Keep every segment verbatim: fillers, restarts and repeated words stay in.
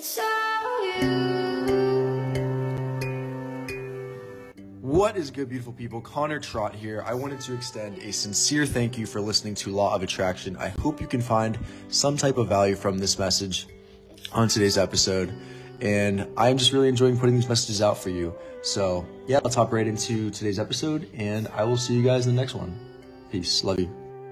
It's all you. What is good, beautiful people? Connor Trott here. I wanted to extend a sincere thank you for listening to Law of Attraction. I hope you can find some type of value from this message on today's episode. And I'm just really enjoying putting these messages out for you. So yeah, let's hop right into today's episode, and I will see you guys in the next one. Peace. Love you.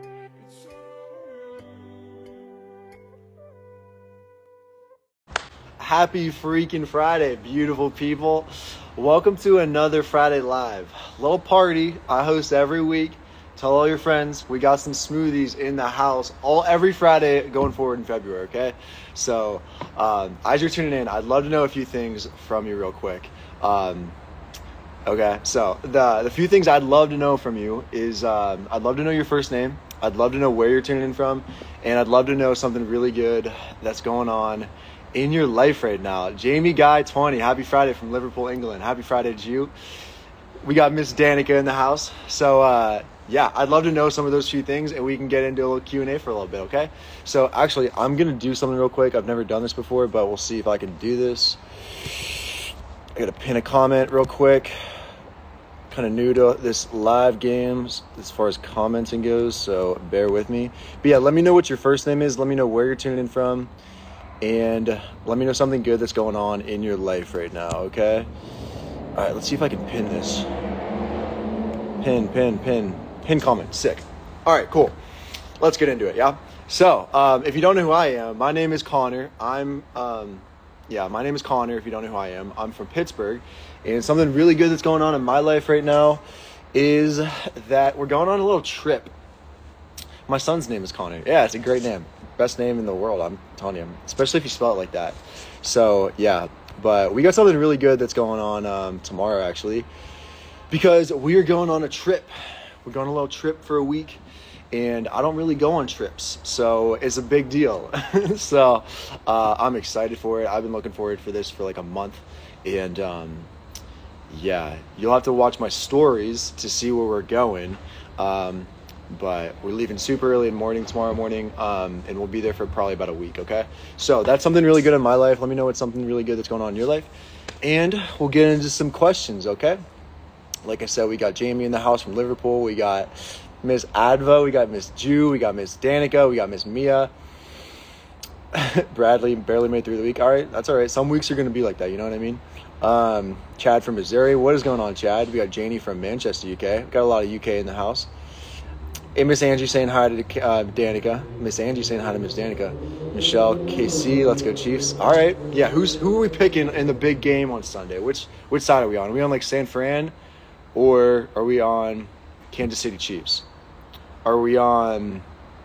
Happy freaking Friday, beautiful people. Welcome to another Friday Live. Little party I host every week. Tell all your friends we got some smoothies in the house all every Friday going forward in February, okay? So um, as you're tuning in, I'd love to know a few things from you real quick. Um, okay, so the, the few things I'd love to know from you is um, I'd love to know your first name. I'd love to know where you're tuning in from. And I'd love to know something really good that's going on in your life right now. Jamie Guy twenty, happy Friday from Liverpool, England. Happy Friday to you. We got Miss Danica in the house. So uh, yeah, I'd love to know some of those few things, and we can get into a little Q and A for a little bit, okay? So actually, I'm gonna do something real quick. I've never done this before, but we'll see if I can do this. I gotta pin a comment real quick. Kind of new to this live games as far as commenting goes, so bear with me. But yeah, let me know what your first name is. Let me know where you're tuning in from. And let me know something good that's going on in your life right now, okay? All right, let's see if I can pin this. Pin, pin, pin, pin comment. Sick. All right, cool. Let's get into it, yeah? So, um, if you don't know who I am, my name is Connor. I'm, um, yeah, my name is Connor, if you don't know who I am. I'm from Pittsburgh. And something really good that's going on in my life right now is that we're going on a little trip. My son's name is Connor. Yeah, it's a great name. Best name in the world, I'm telling you, especially if you spell it like that. So yeah, but we got something really good that's going on um, tomorrow actually, because we are going on a trip. We're going on a little trip for a week, and I don't really go on trips, so it's a big deal. So uh, I'm excited for it. I've been looking forward for this for like a month, and um, yeah, you'll have to watch my stories to see where we're going. Um, But we're leaving super early in the morning tomorrow morning, um, and we'll be there for probably about a week, okay? So that's something really good in my life. Let me know what's something really good that's going on in your life. And we'll get into some questions, okay? Like I said, we got Jamie in the house from Liverpool. We got Miss Adva. We got Miss Jew. We got Miss Danica. We got Miss Mia. Bradley barely made through the week. All right, that's all right. Some weeks are going to be like that, you know what I mean? Um, Chad from Missouri. What is going on, Chad? We got Janie from Manchester, U K. Got a lot of U K in the house. Hey, Miss Angie saying hi to uh, Danica. Miss Angie saying hi to Miss Danica. Michelle, K C, let's go Chiefs. All right, yeah. Who's who are we picking in the big game on Sunday? Which which side are we on? Are we on like San Fran, or are we on Kansas City Chiefs? Are we on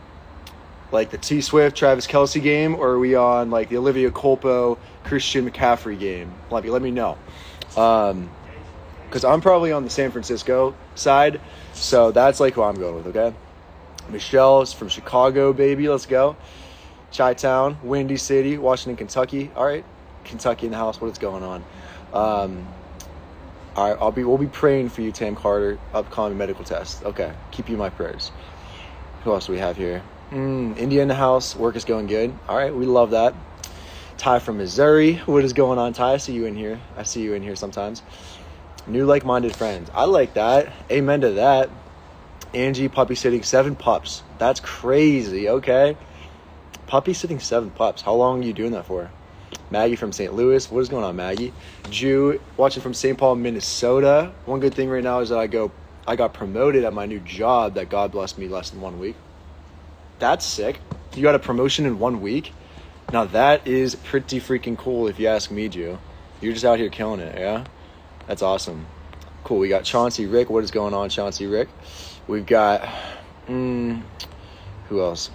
like the T Swift Travis Kelce game, or are we on like the Olivia Culpo Christian McCaffrey game? Let me let me know. Um, because I'm probably on the San Francisco side, so that's like who I'm going with, okay? Michelle's from Chicago, baby, let's go. Chi-Town, Windy City, Washington, Kentucky. All right, Kentucky in the house, what is going on? Um, all right, I'll be, we'll be praying for you, Tam Carter, upcoming medical test. Okay, keep you in my prayers. Who else do we have here? Mm, India in the house, work is going good. All right, we love that. Ty from Missouri, what is going on, Ty? I see you in here. I see you in here sometimes. New like-minded friends. I like that. Amen to that. Angie, puppy sitting seven pups. That's crazy. Okay. Puppy sitting seven pups. How long are you doing that for? Maggie from Saint Louis. What is going on, Maggie? Jew, watching from Saint Paul, Minnesota. One good thing right now is that I go, I got promoted at my new job that God blessed me less than one week. That's sick. You got a promotion in one week? Now that is pretty freaking cool if you ask me, Jew. You're just out here killing it, yeah? That's awesome. Cool. We got Chauncey Rick. What is going on, Chauncey Rick? We've got, mm, who else?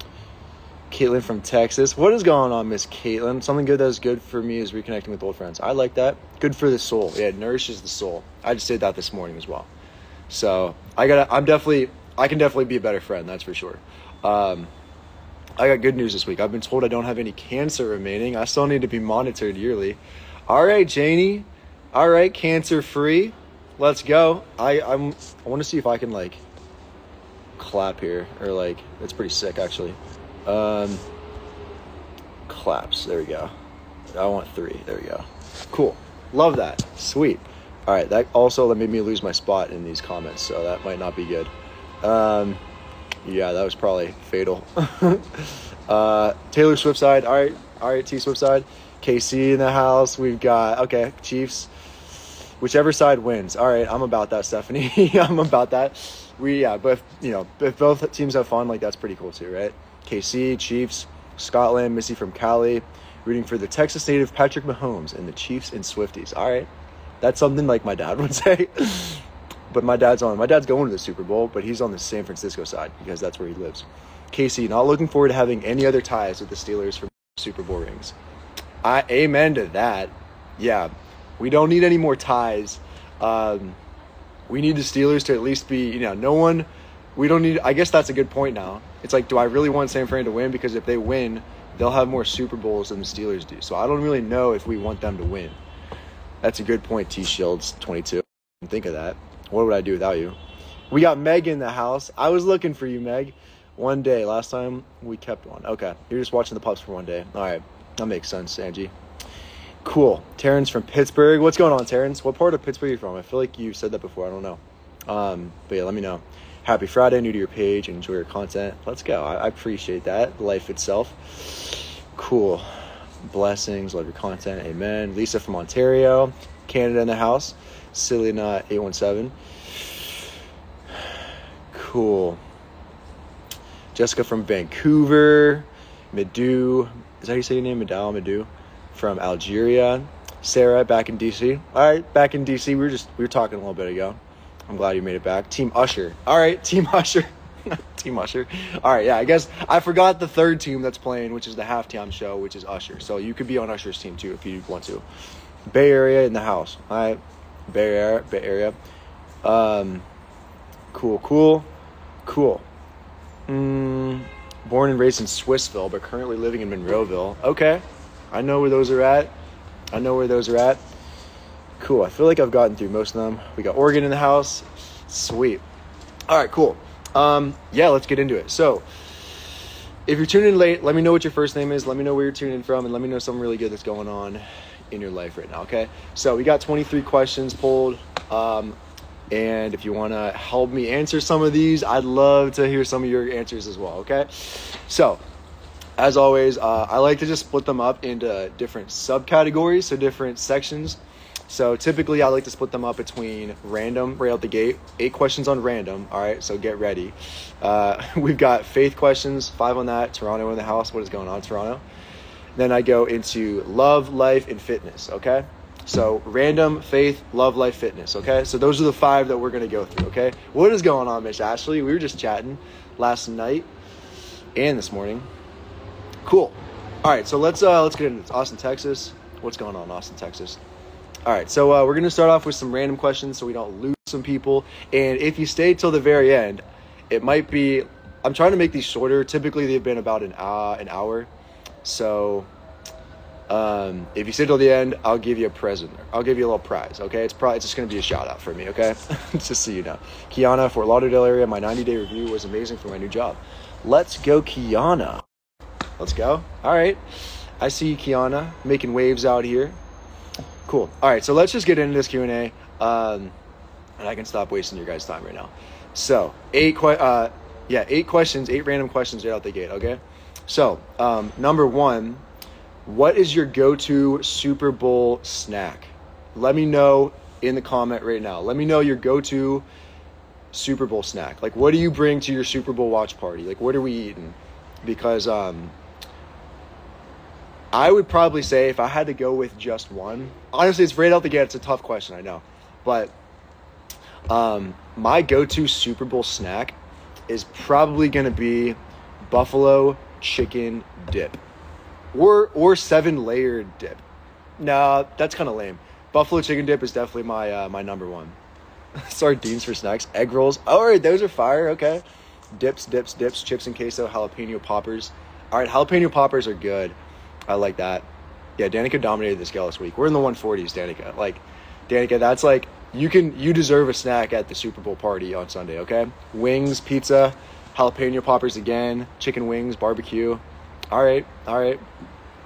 Caitlin from Texas. What is going on, Miss Caitlin? Something good that is good for me is reconnecting with old friends. I like that. Good for the soul. Yeah, it nourishes the soul. I just did that this morning as well. So I gotta, I'm definitely, I can definitely be a better friend. That's for sure. Um, I got good news this week. I've been told I don't have any cancer remaining. I still need to be monitored yearly. All right, Janie. All right, cancer free. Let's go. I I'm I want to see if I can like clap here, or like it's pretty sick actually. Um, claps. There we go. I want three. There we go. Cool. Love that. Sweet. All right. That also that made me lose my spot in these comments, so that might not be good. Um, yeah, that was probably fatal. uh, Taylor Swift side. All right. All right. T Swift side. K C in the house. We've got okay. Chiefs. Whichever side wins. All right. I'm about that, Stephanie. I'm about that. We yeah, but if, you know, if both teams have fun, like that's pretty cool too, right? K C, Chiefs, Scotland, Missy from Cali, rooting for the Texas native Patrick Mahomes and the Chiefs and Swifties. All right, that's something like my dad would say. But my dad's on. My dad's going to the Super Bowl, but he's on the San Francisco side because that's where he lives. K C, not looking forward to having any other ties with the Steelers for Super Bowl rings. I amen to that. Yeah, we don't need any more ties. Um, we need the Steelers to at least be, you know, no one, we don't need, I guess that's a good point now. It's like, do I really want San Fran to win? Because if they win, they'll have more Super Bowls than the Steelers do. So I don't really know if we want them to win. That's a good point, T-Shields twenty-two. Think of that. What would I do without you? We got Meg in the house. I was looking for you, Meg. One day. Last time we kept one. Okay. You're just watching the pups for one day. All right. That makes sense, Angie. Cool. Terrence from Pittsburgh. What's going on, Terrence? What part of Pittsburgh are you from? I feel like you said that before. I don't know. Um, but yeah, let me know. Happy Friday. New to your page. Enjoy your content. Let's go. I, I appreciate that. Life itself. Cool. Blessings. Love your content. Amen. Lisa from Ontario. Canada in the house. Silina eight one seven. Cool. Jessica from Vancouver. Midu. Is that how you say your name? Midal Midu. From Algeria. Sarah back in D C. All right, back in D C. We were just we were talking a little bit ago. I'm glad you made it back. Team Usher. All right, Team Usher. Team Usher. All right, yeah, I guess I forgot the third team that's playing, which is the halftime show, which is Usher. So you could be on Usher's team too if you want to. Bay Area in the house. All right, Bay Area. Bay Area. Um, cool, cool, cool. Mm, born and raised in Swissville, but currently living in Monroeville. Okay. I know where those are at. I know where those are at. Cool. I feel like I've gotten through most of them. We got Oregon in the house. Sweet. All right, cool. Um, yeah, let's get into it. So if you're tuning in late, let me know what your first name is. Let me know where you're tuning in from, and let me know something really good that's going on in your life right now, okay? So we got twenty-three questions pulled. Um, and if you want to help me answer some of these, I'd love to hear some of your answers as well, okay? So as always, uh, I like to just split them up into different subcategories, so different sections. So typically I like to split them up between random, right out the gate, eight questions on random. All right, so get ready. Uh, we've got faith questions, five on that. Toronto in the house. What is going on, Toronto? Then I go into love, life, and fitness, okay? So random, faith, love, life, fitness, okay? So those are the five that we're going to go through, okay? What is going on, Miss Ashley? We were just chatting last night and this morning. Cool. All right, so let's uh, let's get into this. Austin, Texas. What's going on, Austin, Texas? All right, so uh, we're going to start off with some random questions so we don't lose some people. And if you stay till the very end, it might be – I'm trying to make these shorter. Typically, they've been about an, uh, an hour. So um, if you stay till the end, I'll give you a present. I'll give you a little prize, okay? It's probably it's just going to be a shout-out for me, okay? Just so you know. Kiana, Fort Lauderdale area. My ninety-day review was amazing for my new job. Let's go, Kiana. Let's go. All right. I see you, Kiana, making waves out here. Cool. All right, so let's just get into this Q and A, um, and I can stop wasting your guys' time right now. So, eight, que- uh, yeah, eight questions, eight random questions right out the gate, okay? So, um, number one, what is your go-to Super Bowl snack? Let me know in the comment right now. Let me know your go-to Super Bowl snack. Like, what do you bring to your Super Bowl watch party? Like, what are we eating? Because, um... I would probably say if I had to go with just one, honestly, it's right out the gate. It's a tough question, I know. But um, my go-to Super Bowl snack is probably going to be buffalo chicken dip or or seven-layered dip. No, that's kind of lame. Buffalo chicken dip is definitely my uh, my number one. Sardines for snacks, egg rolls. All right, those are fire. Okay. Dips, dips, dips, chips and queso, jalapeno poppers. All right, jalapeno poppers are good. I like that. Yeah, Danica dominated the scale this week. We're in the one forties, Danica. Like, Danica, that's like, you can, you deserve a snack at the Super Bowl party on Sunday, okay? Wings, pizza, jalapeno poppers again, chicken wings, barbecue. All right, all right.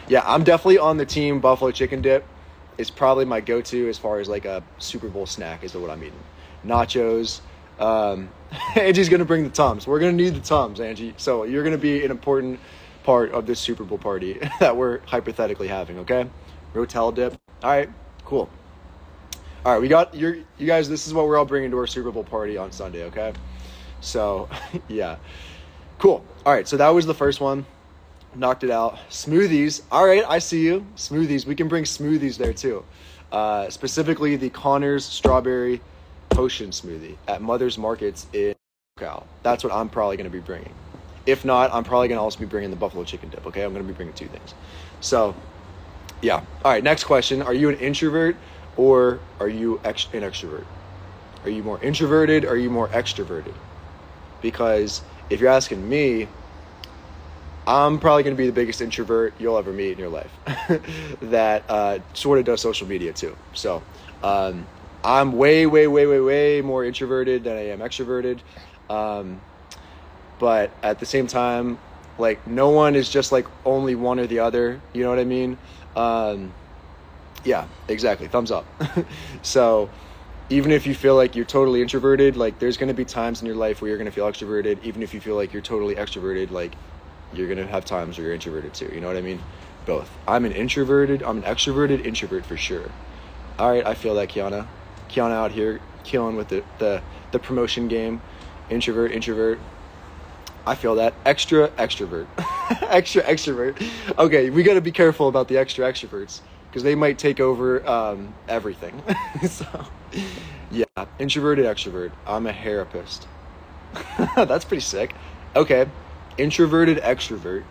Yeah, I'm definitely on the team buffalo chicken dip. It's probably my go-to as far as like a Super Bowl snack is what I'm eating. Nachos. Um, Angie's going to bring the Tums. We're going to need the Tums, Angie. So you're going to be an important part of this Super Bowl party that we're hypothetically having, okay? Rotel dip. All right, cool. All right, we got your, you guys, this is what we're all bringing to our Super Bowl party on Sunday, okay? So, yeah. Cool. All right, so that was the first one. Knocked it out. Smoothies. All right, I see you. Smoothies. We can bring smoothies there too. Uh, specifically the Connors Strawberry Potion Smoothie at Mother's Markets in Cal. That's what I'm probably going to be bringing. If not, I'm probably going to also be bringing the buffalo chicken dip, okay? I'm going to be bringing two things. So, yeah. All right, next question. Are you an introvert or are you ex- an extrovert? Are you more introverted or are you more extroverted? Because if you're asking me, I'm probably going to be the biggest introvert you'll ever meet in your life that uh, sort of does social media too. So um, I'm way, way, way, way, way more introverted than I am extroverted. Um, but at the same time, like no one is just like only one or the other. You know what I mean? Um, yeah, exactly. Thumbs up. So even if you feel like you're totally introverted, like there's going to be times in your life where you're going to feel extroverted. Even if you feel like you're totally extroverted, like you're going to have times where you're introverted too. You know what I mean? Both. I'm an introverted, I'm an extroverted introvert for sure. All right, I feel that, Kiana. Kiana out here killing with the, the, the promotion game. Introvert, introvert. I feel that. Extra, extrovert. Extra, extrovert. Okay, we got to be careful about the extra extroverts because they might take over um, everything. So, yeah, introverted, extrovert. I'm a therapist. That's pretty sick. Okay. Introverted extrovert.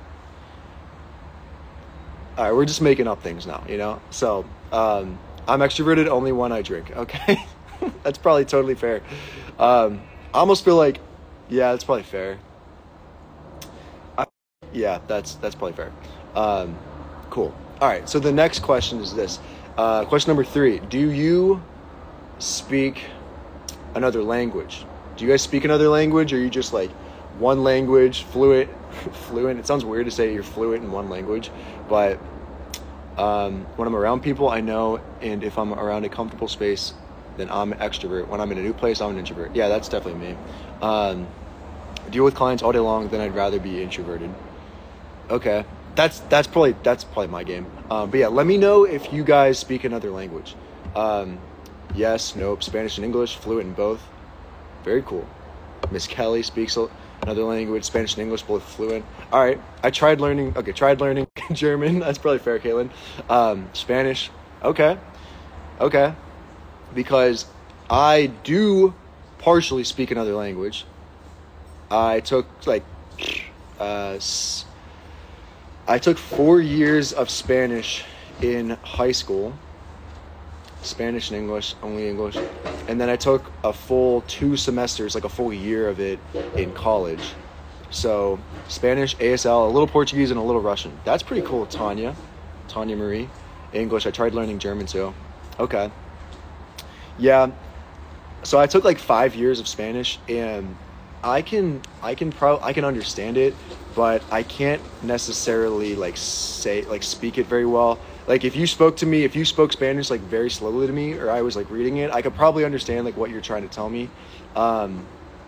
All right, we're just making up things now, you know? So, um, I'm extroverted only when I drink, okay? That's probably totally fair. Um, I almost feel like, yeah, that's probably fair. I, yeah, that's that's probably fair. Um, cool. All right, so the next question is this. Uh, question number three. Do you speak another language? Do you guys speak another language, or are you just like one language, fluent, fluent. It sounds weird to say you're fluent in one language, but um, when I'm around people, I know, and if I'm around a comfortable space, then I'm an extrovert. When I'm in a new place, I'm an introvert. Yeah, that's definitely me. Um, deal with clients all day long, then I'd rather be introverted. Okay, that's that's probably that's probably my game. Um, but yeah, let me know if you guys speak another language. Um, yes, nope, Spanish and English, fluent in both. Very cool. Miss Kelly speaks another language, Spanish and English, both fluent. All right, I tried learning, okay, tried learning German. That's probably fair, Caitlin. Um, Spanish, okay, okay. Because I do partially speak another language. I took, like, uh, I took four years of Spanish in high school. Spanish and English, only English. And then I took a full two semesters, like a full year of it in college. So Spanish, A S L, a little Portuguese, and a little Russian. That's pretty cool, Tanya. Tanya Marie. English, I tried learning German too. Okay. Yeah. So I took like five years of Spanish, and I can, I can pro, I can understand it, but I can't necessarily like say, like speak it very well. Like if you spoke to me, if you spoke Spanish like very slowly to me, or I was like reading it, I could probably understand like what you're trying to tell me. Um,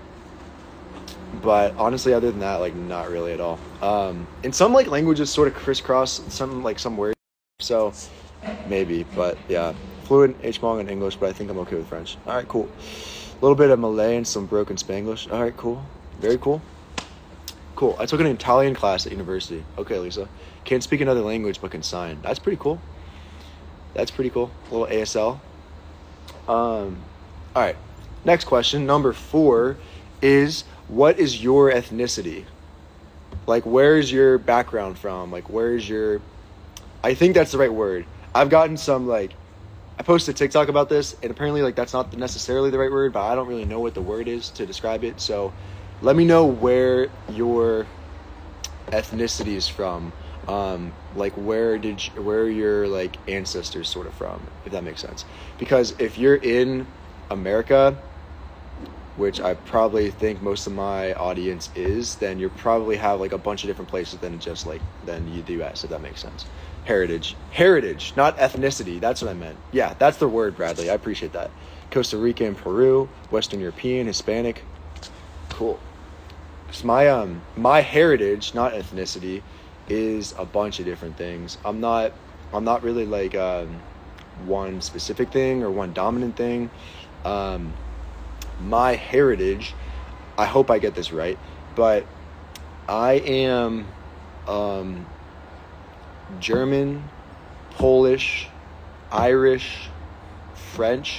but honestly, other than that, like not really at all. Um, and some like languages sort of crisscross some like some words, so maybe. But yeah, fluent H-Mong and English, but I think I'm okay with French. All right, cool. A little bit of Malay and some broken Spanglish. All right, cool. Very cool. Cool. I took an Italian class at university. Okay, Lisa. Can't speak another language but can sign. That's pretty cool. That's pretty cool. A little A S L. Um, all right. Next question, number four, is what is your ethnicity? Like, where is your background from? Like, where is your... I think that's the right word. I've gotten some, like... I posted a TikTok about this, and apparently, like, that's not necessarily the right word, but I don't really know what the word is to describe it. So let me know where your ethnicity is from. Um, like where did you, where are your like ancestors sort of from, if that makes sense? Because if you're in America, which I probably think most of my audience is, then you probably have like a bunch of different places than just like than the U S, if that makes sense. Heritage. Heritage, not ethnicity. That's what I meant. Yeah, that's the word, Bradley. I appreciate that. Costa Rica and Peru, Western European, Hispanic. Cool. Because my um my heritage, not ethnicity, is a bunch of different things. I'm not I'm not really like um one specific thing or one dominant thing. Um my heritage, I hope I get this right, but I am um German, Polish, Irish, French.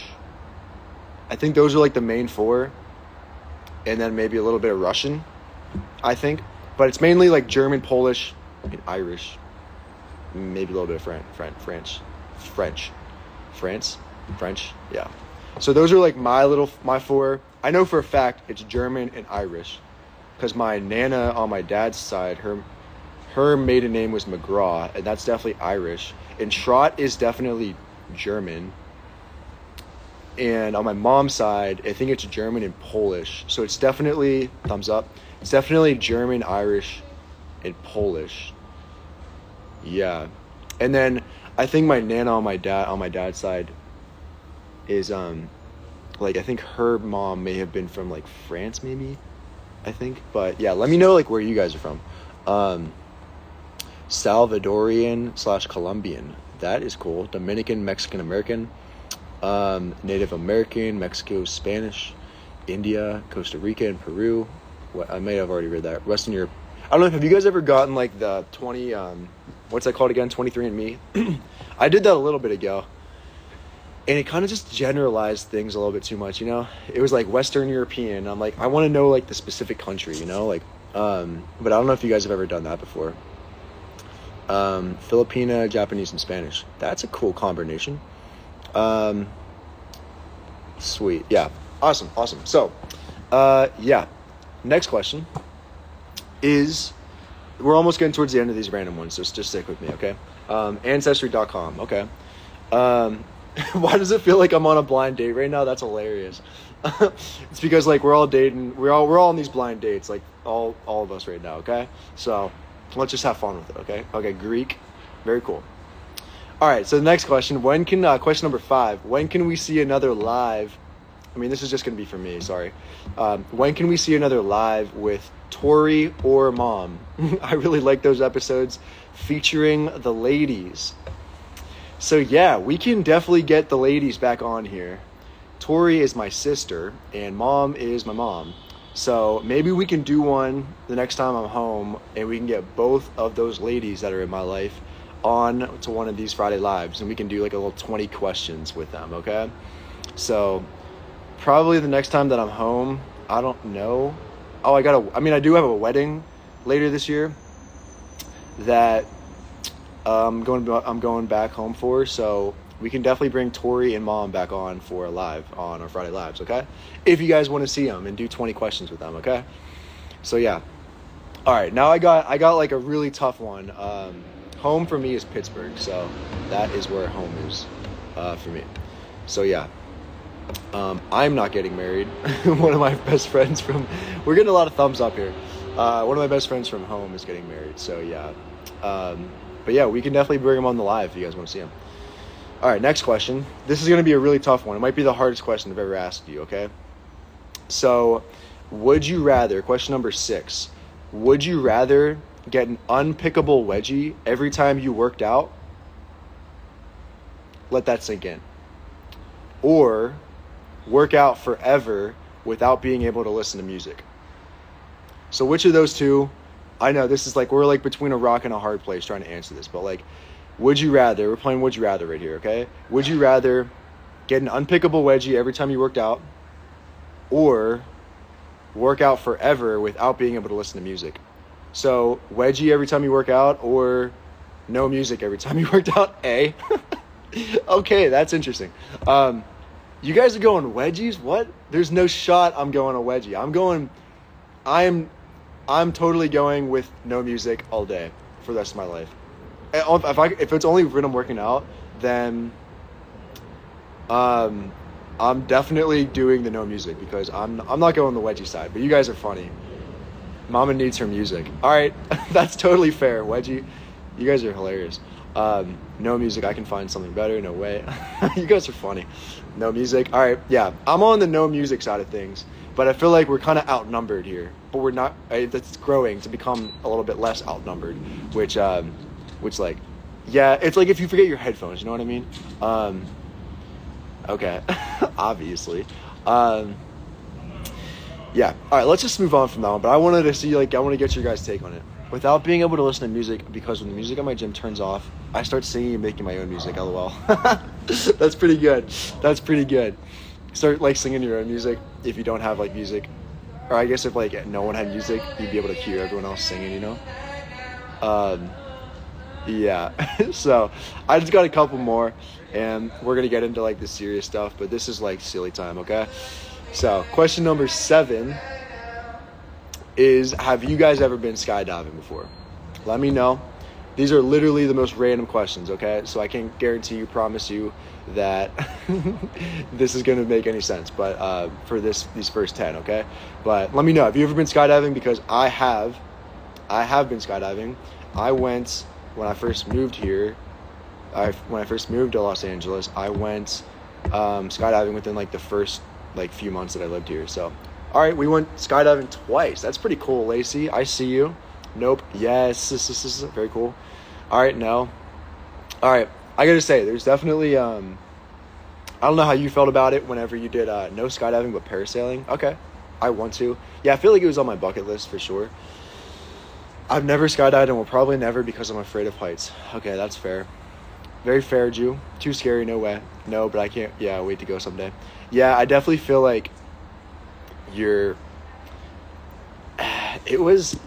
I think those are like the main four. And then maybe a little bit of Russian, I think. But it's mainly like German, Polish, and Irish. Maybe a little bit of French, French, French, French, France, French, yeah. So those are like my little, my four. I know for a fact it's German and Irish. Because my Nana on my dad's side, her her maiden name was McGraw, and that's definitely Irish. And Schrott is definitely German. And on my mom's side, I think it's German and Polish. So it's definitely, thumbs up, it's definitely German, Irish, and Polish. Yeah. And then I think my Nana on my dad on my dad's side is um like I think her mom may have been from like France maybe. I think. But yeah, let me know like where you guys are from. Um Salvadorian slash Colombian. That is cool. Dominican, Mexican American, um, Native American, Mexico, Spanish, India, Costa Rica, and Peru. What, I may have already read that. Western Europe. I don't know. Have you guys ever gotten like the twenty? Um, what's that called again? twenty-three and me. I did that a little bit ago, and it kind of just generalized things a little bit too much. You know, it was like Western European. I'm like, I want to know like the specific country. You know, like, um, but I don't know if you guys have ever done that before. Um, Filipina, Japanese, and Spanish. That's a cool combination. Um, sweet. Yeah. Awesome. Awesome. So, uh, yeah. Next question is, we're almost getting towards the end of these random ones, so just stick with me, okay? Um, Ancestry dot com. Okay. Um, why does it feel like I'm on a blind date right now? That's hilarious. It's because like we're all dating. We're all we're all on these blind dates, like all all of us right now. Okay. So. Let's just have fun with it, okay? Okay, Greek. Very cool. All right, so the next question. When can, uh, question number five. When can we see another live? I mean, this is just going to be for me, sorry. Um, when can we see another live with Tori or Mom? I really like those episodes featuring the ladies. So, yeah, we can definitely get the ladies back on here. Tori is my sister, and Mom is my mom. So maybe we can do one the next time I'm home, and we can get both of those ladies that are in my life on to one of these Friday Lives, and we can do like a little twenty questions with them, okay? So probably the next time that I'm home, I don't know. Oh, I got a, I mean, I do have a wedding later this year that um, going, I'm going back home for, so we can definitely bring Tori and Mom back on for a live on our Friday Lives, okay? If you guys want to see them and do twenty questions with them, okay? So, yeah. All right, now I got I got like a really tough one. Um, home for me is Pittsburgh, so that is where home is uh, for me. So, yeah. Um, I'm not getting married. One of my best friends from... We're getting a lot of thumbs up here. Uh, one of my best friends from home is getting married, so, yeah. Um, but, yeah, we can definitely bring him on the live if you guys want to see him. All right, next question. This is going to be a really tough one. It might be the hardest question I've ever asked you, okay? So, would you rather, question number six, would you rather get an unpickable wedgie every time you worked out? Let that sink in. Or work out forever without being able to listen to music? So which of those two? I know this is like, we're like between a rock and a hard place trying to answer this, but like, would you rather, we're playing would you rather right here, okay? Would you rather get an unpickable wedgie every time you worked out, or work out forever without being able to listen to music? So wedgie every time you work out, or no music every time you worked out? A. Okay, that's interesting. Um, you guys are going wedgies? What? There's no shot I'm going a wedgie. I'm going, I'm, I'm totally going with no music all day for the rest of my life. If I if it's only when I'm working out, then um I'm definitely doing the no music because I'm I'm not going the wedgie side, but you guys are funny. Mama needs her music. All right, that's totally fair, wedgie. You guys are hilarious. Um, no music, I can find something better. No way. You guys are funny. No music. All right, yeah, I'm on the no music side of things, but I feel like we're kind of outnumbered here. But we're not. It's growing to become a little bit less outnumbered, which, um, which like, yeah, it's like if you forget your headphones. You know what I mean? Um, okay, obviously. Um, yeah. All right, let's just move on from that one. But I wanted to see, like, I want to get your guys' take on it. Without being able to listen to music, because when the music at my gym turns off, I start singing and making my own music. LOL. That's pretty good. That's pretty good. Start like singing your own music if you don't have like music, or I guess if like no one had music, you'd be able to hear everyone else singing. You know. Um. Yeah. So I just got a couple more, and we're gonna get into like the serious stuff. But this is like silly time. Okay. So question number seven is, have you guys ever been skydiving before? Let me know. These are literally the most random questions, okay? So I can't guarantee you, promise you that this is going to make any sense, but uh, for this these first ten, okay? But let me know. Have you ever been skydiving? Because I have. I have been skydiving. I went when I first moved here. I when I first moved to Los Angeles, I went um, skydiving within like the first like few months that I lived here. So, all right, we went skydiving twice. That's pretty cool, Lacey. I see you. Nope. Yes. This, this, this is very cool. All right. No. All right. I gotta say, there's definitely. Um, I don't know how you felt about it whenever you did uh, no skydiving but parasailing. Okay. I want to. Yeah, I feel like it was on my bucket list for sure. I've never skydived and will probably never because I'm afraid of heights. Okay, that's fair. Very fair, Jew. Too scary. No way. No, but I can't. Yeah, wait to go someday. Yeah, I definitely feel like you're. It was.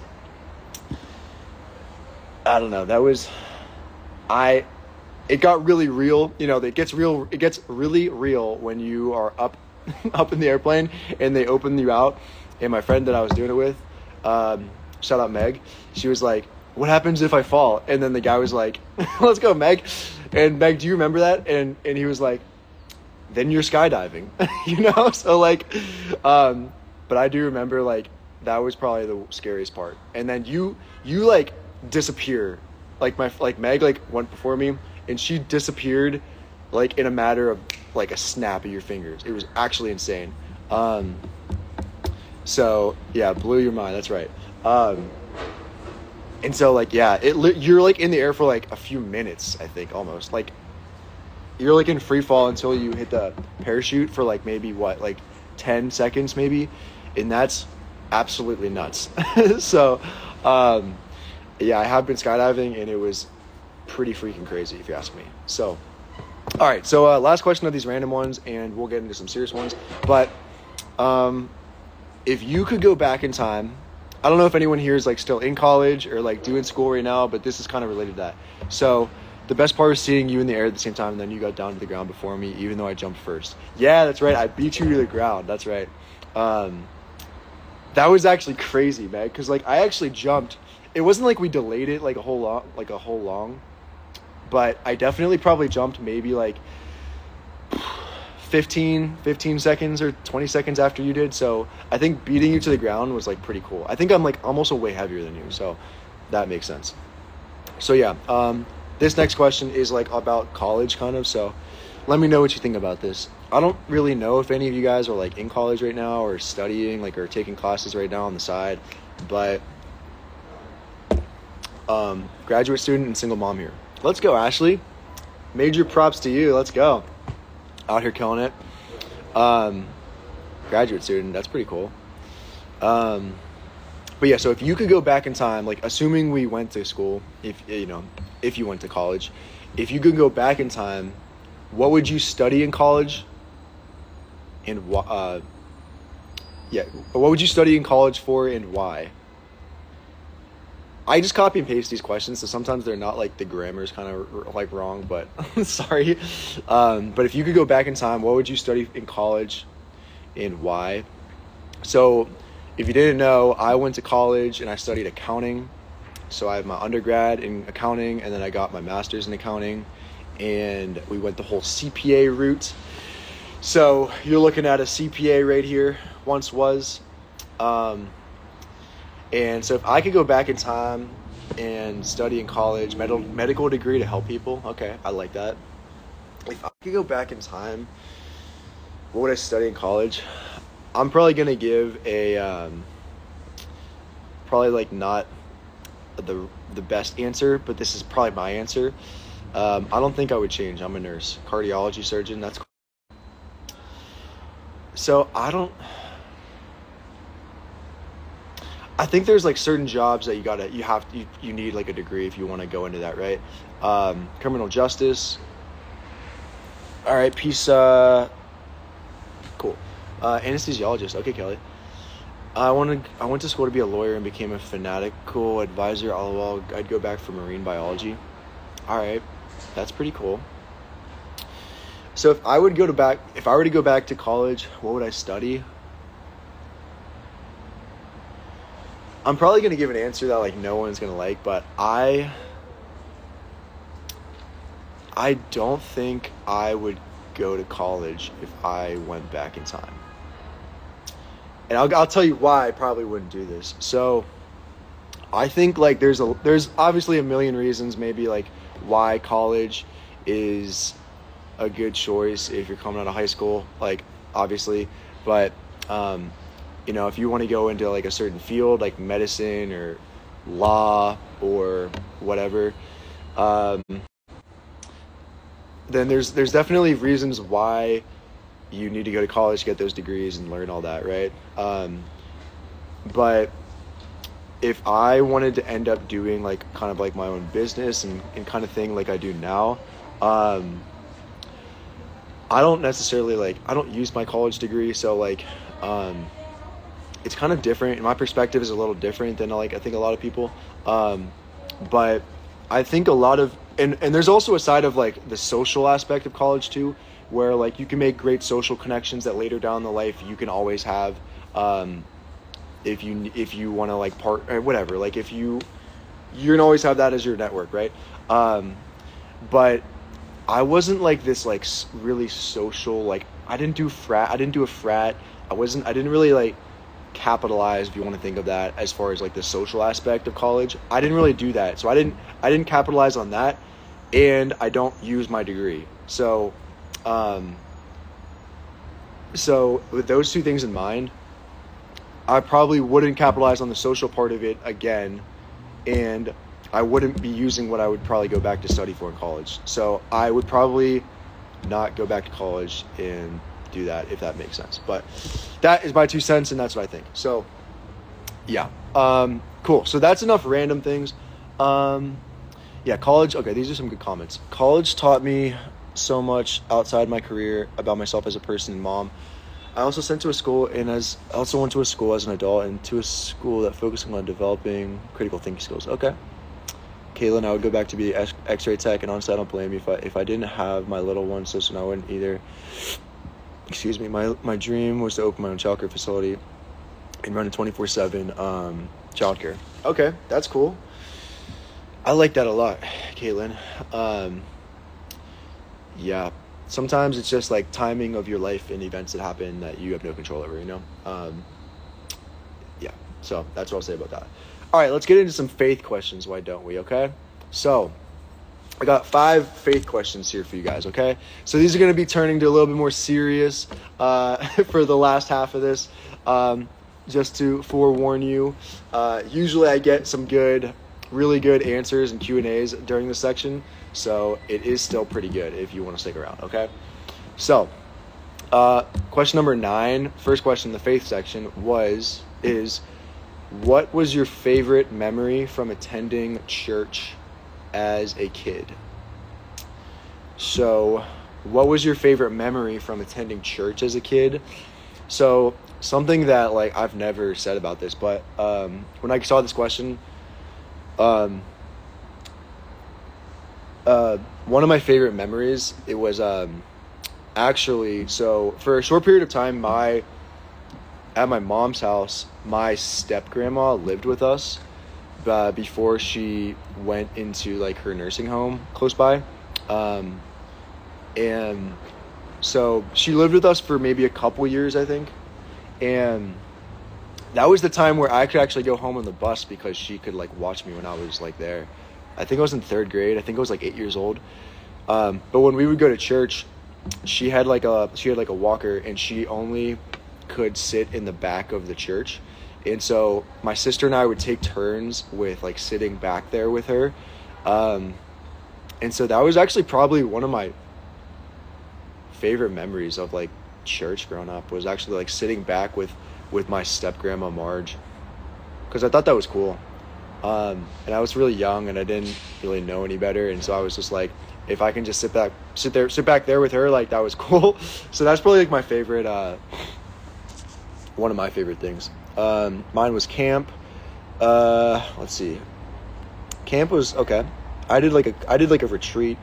I don't know. That was. I. It got really real. You know, it gets real. It gets really real when you are up, up in the airplane and they open you out. And my friend that I was doing it with, um, shout out Meg. She was like, "What happens if I fall?" And then the guy was like, "Let's go, Meg." And Meg, do you remember that? And and he was like, "Then you're skydiving," you know. So like, um, but I do remember like that was probably the scariest part. And then you you like disappear, like my like Meg like went before me and she disappeared, like in a matter of like a snap of your fingers. It was actually insane. Um, so yeah, blew your mind. That's right. Um, and so like yeah, it you're like in the air for like a few minutes. I think almost like. You're like in free fall until you hit the parachute for like maybe what, like ten seconds maybe. And that's absolutely nuts. So, um, yeah, I have been skydiving and it was pretty freaking crazy if you ask me. So, all right. So, uh, last question of these random ones and we'll get into some serious ones. But, um, if you could go back in time, I don't know if anyone here is like still in college or like doing school right now, but this is kind of related to that. So, the best part was seeing you in the air at the same time, and then you got down to the ground before me, even though I jumped first. Yeah, that's right. I beat you to the ground. That's right. Um, that was actually crazy, man. Because like I actually jumped. It wasn't like we delayed it like a whole long, like a whole long, but I definitely probably jumped maybe like fifteen, fifteen seconds or twenty seconds after you did. So I think beating you to the ground was like pretty cool. I think I'm like almost a way heavier than you, so that makes sense. So yeah. Um, This next question is like about college kind of, so let me know what you think about this. I don't really know if any of you guys are like in college right now or studying, like or taking classes right now on the side, but um, graduate student and single mom here. Let's go, Ashley. Major props to you. Let's go. Out here killing it. Um, graduate student, that's pretty cool. Um, but yeah, so if you could go back in time, like assuming we went to school, if you know, if you went to college, if you could go back in time, what would you study in college? And uh, yeah, what would you study in college for and why? I just copy and paste these questions, so sometimes they're not like the grammar's kind of like wrong, but sorry. Um, but if you could go back in time, what would you study in college and why? So if you didn't know, I went to college and I studied accounting. So I have my undergrad in accounting, and then I got my master's in accounting, and we went the whole C P A route. So you're looking at a C P A right here, once was. Um, and so if I could go back in time and study in college, medical medical degree to help people, okay, I like that. If I could go back in time, what would I study in college? I'm probably gonna give a um, probably like not the the best answer, but this is probably my answer. Um, I don't think I would change. I'm a nurse, cardiology surgeon. That's cool. So I don't. I think there's like certain jobs that you gotta you have you, you need like a degree if you want to go into that, right? Um, criminal justice. All right, peace. Uh, cool. Uh, anesthesiologist. Okay, Kelly. I wanted I went to school to be a lawyer and became a fanatical advisor. All I'd go back for marine biology. All right, that's pretty cool. So if I would go to back, if I were to go back to college, what would I study? I'm probably gonna give an answer that like no one's gonna like, but I, I don't think I would go to college if I went back in time. And I'll I'll tell you why I probably wouldn't do this. So, I think like there's a there's obviously a million reasons maybe like why college is a good choice if you're coming out of high school, like obviously, but um, you know, if you want to go into like a certain field like medicine or law or whatever, um, then there's there's definitely reasons why you need to go to college to get those degrees and learn all that, right? Um, but if I wanted to end up doing like kind of like my own business and, and kind of thing like I do now, um, I don't necessarily like, I don't use my college degree. So like, um, it's kind of different. And my perspective is a little different than like, I think a lot of people, um, but I think a lot of, and, and there's also a side of like the social aspect of college too, where like you can make great social connections that later down the life you can always have, um, if you if you want to like part or whatever, like if you you're gonna always have that as your network, right? Um, but I wasn't like this like really social, like I didn't do frat, I didn't do a frat, I wasn't, I didn't really like capitalize, if you want to think of that as far as like the social aspect of college. I didn't really do that, so I didn't I didn't capitalize on that, and I don't use my degree. So. Um, so with those two things in mind, I probably wouldn't capitalize on the social part of it again, and I wouldn't be using what I would probably go back to study for in college. So I would probably not go back to college and do that, if that makes sense. But that is my two cents, and that's what I think. So yeah, um, cool. So that's enough random things. Um, yeah, college. Okay, these are some good comments. College taught me so much outside my career about myself as a person and mom. I also sent to a school and as I also went to a school as an adult and to a school that focused on developing critical thinking skills. Okay. Caitlin, I would go back to be X-ray tech, and honestly I don't blame you if I if I didn't have my little one, so soon I wouldn't either. Excuse me, my my dream was to open my own childcare facility and run a twenty-four seven um childcare. Okay, that's cool. I like that a lot, Caitlin. Um Yeah, sometimes it's just like timing of your life and events that happen that you have no control over, you know? Um, yeah, so that's what I'll say about that. All right, let's get into some faith questions, why don't we, okay? So, I got five faith questions here for you guys, okay? So these are going to be turning to a little bit more serious uh, for the last half of this. Um, just to forewarn you, uh, usually I get some good, really good answers and Q and A's during this section. So it is still pretty good if you want to stick around, okay? So, uh, question number nine, first question in the faith section was, is, what was your favorite memory from attending church as a kid? So, what was your favorite memory from attending church as a kid? So, something that, like, I've never said about this, but um, when I saw this question, um, Uh, one of my favorite memories, it was um, actually, so for a short period of time, my at my mom's house, my step-grandma lived with us uh, before she went into like her nursing home close by. Um, and So she lived with us for maybe a couple years, I think. And that was the time where I could actually go home on the bus because she could like watch me when I was like there. I think I was in third grade. I think I was like eight years old. Um, but when we would go to church, she had like a she had like a walker, and she only could sit in the back of the church. And so my sister and I would take turns with like sitting back there with her. Um, and so that was actually probably one of my favorite memories of like church growing up, was actually like sitting back with with my step grandma Marge, because I thought that was cool. Um, and I was really young and I didn't really know any better, and so I was just like, if I can just sit back sit there sit back there with her, like that was cool. So that's probably like my favorite uh one of my favorite things. Um mine was camp. Uh let's see. Camp was okay. I did like a I did like a retreat.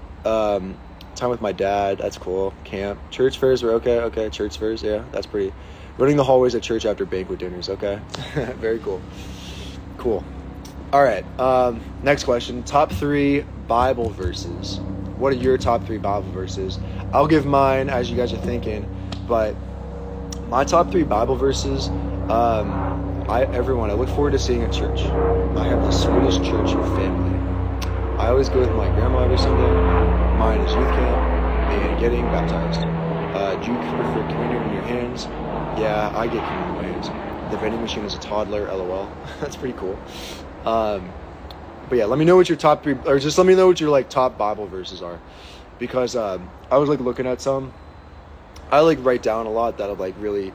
Um time with my dad, that's cool. Camp. Church fairs were okay. Okay, church fairs, yeah, that's pretty. Running the hallways at church after banquet dinners, okay. Very cool. Cool. All right. Um, next question. Top three Bible verses. What are your top three Bible verses? I'll give mine as you guys are thinking, but my top three Bible verses, um, I everyone I look forward to seeing at church. I have the sweetest church family. I always go with my grandma every Sunday. Mine is youth camp and getting baptized. Uh, do you prefer communion in your hands? Yeah, I get communion in my hands. The vending machine is a toddler, lol. That's pretty cool. Um, but yeah, let me know what your top three, or just let me know what your like top Bible verses are, because um, I was like looking at some. I like write down a lot that have like really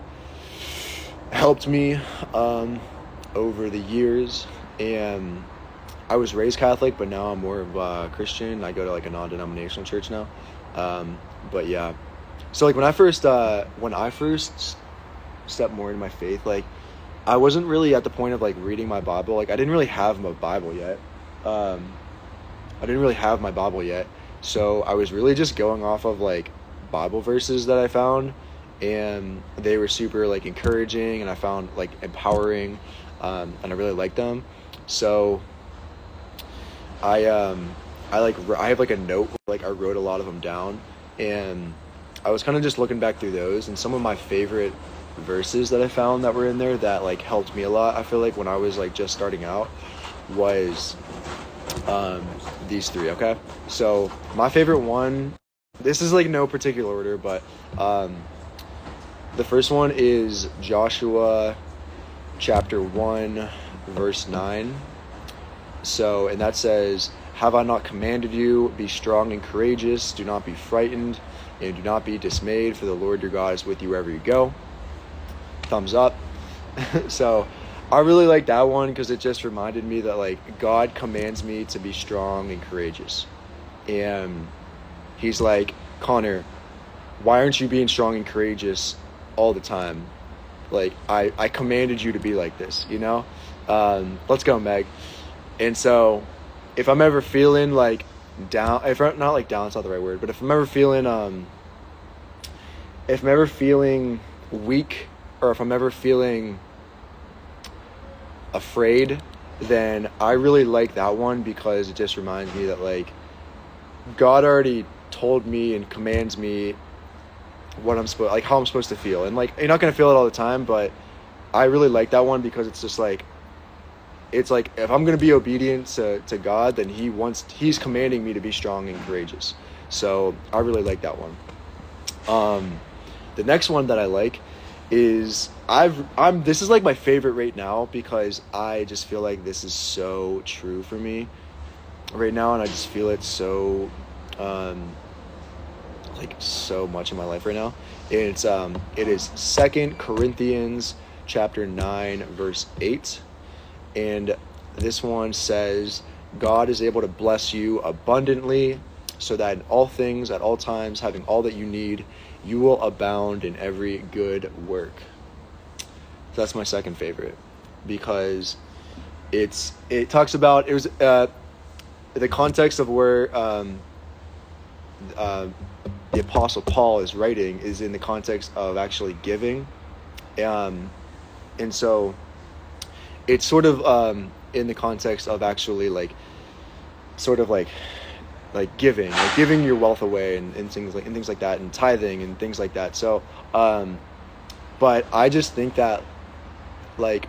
helped me um, over the years. And I was raised Catholic, but now I'm more of a Christian. I go to like a non-denominational church now. Um, but yeah, so like when I first uh, when I first stepped more into my faith, like I wasn't really at the point of like reading my Bible. Like I didn't really have my Bible yet. Um, I didn't really have my Bible yet. So I was really just going off of like Bible verses that I found, and they were super like encouraging, and I found like empowering, um, and I really liked them. So I um I like I have like a note where, like I wrote a lot of them down, and I was kind of just looking back through those, and some of my favorite verses that I found that were in there that like helped me a lot, I feel like, when I was like just starting out, was um these three. Okay, so my favorite one, this is like no particular order, but um the first one is Joshua chapter one verse nine. So, and that says, have I not commanded you, be strong and courageous, do not be frightened and do not be dismayed, for the Lord your God is with you wherever you go. Thumbs up. So I really like that one because it just reminded me that like God commands me to be strong and courageous. And he's like, Connor, why aren't you being strong and courageous all the time? Like I, I commanded you to be like this, you know? Um, let's go, Meg. And so if I'm ever feeling like down, if I'm not like down, it's not the right word, but if I'm ever feeling, um, if I'm ever feeling weak, or if I'm ever feeling afraid, then I really like that one because it just reminds me that like God already told me and commands me what I'm supposed, like how I'm supposed to feel. And like, you're not going to feel it all the time, but I really like that one because it's just like, it's like, if I'm going to be obedient to, to God, then he wants, he's commanding me to be strong and courageous. So I really like that one. Um, the next one that I like is I've, I'm, this is like my favorite right now because I just feel like this is so true for me right now. And I just feel it so, um, like so much in my life right now. It's, um, it is Second Corinthians chapter nine, verse eight. And this one says, God is able to bless you abundantly so that in all things, at all times, having all that you need, you will abound in every good work. That's my second favorite because it's, it talks about, it was, uh, the context of where, um, uh, the Apostle Paul is writing is in the context of actually giving. Um, and so it's sort of um, in the context of actually like sort of like like giving, like giving your wealth away and, and things like and things like that, and tithing and things like that. So, um, but I just think that like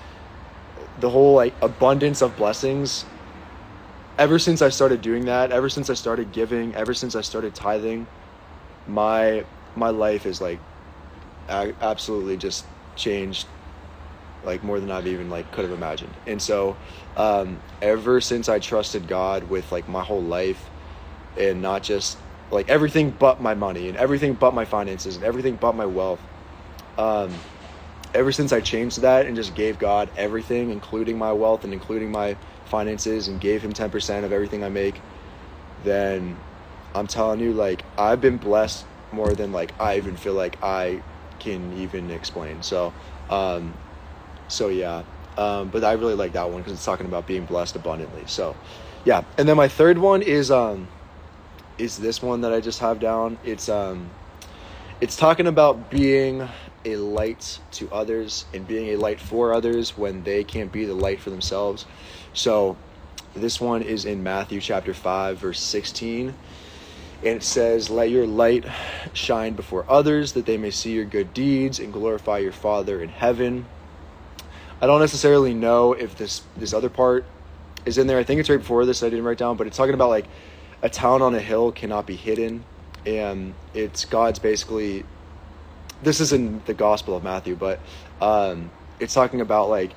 the whole like abundance of blessings, ever since I started doing that, ever since I started giving, ever since I started tithing, my my life is like a- absolutely just changed, like more than I've even like could have imagined. And so um ever since I trusted God with like my whole life, and not just like everything but my money and everything but my finances and everything but my wealth, um ever since I changed that and just gave God everything, including my wealth and including my finances, and gave him ten percent of everything I make, then I'm telling you, like, I've been blessed more than like I even feel like I can even explain. So um so yeah um but I really like that one because it's talking about being blessed abundantly. So yeah. And then my third one is um is this one that I just have down. It's um it's talking about being a light to others and being a light for others when they can't be the light for themselves. So this one is in Matthew chapter five, verse sixteen. And it says, "Let your light shine before others, that they may see your good deeds and glorify your Father in heaven." I don't necessarily know if this, this other part is in there. I think it's right before this. I didn't write down, but it's talking about like a town on a hill cannot be hidden. And it's God's basically, this is in the Gospel of Matthew, but um, it's talking about like,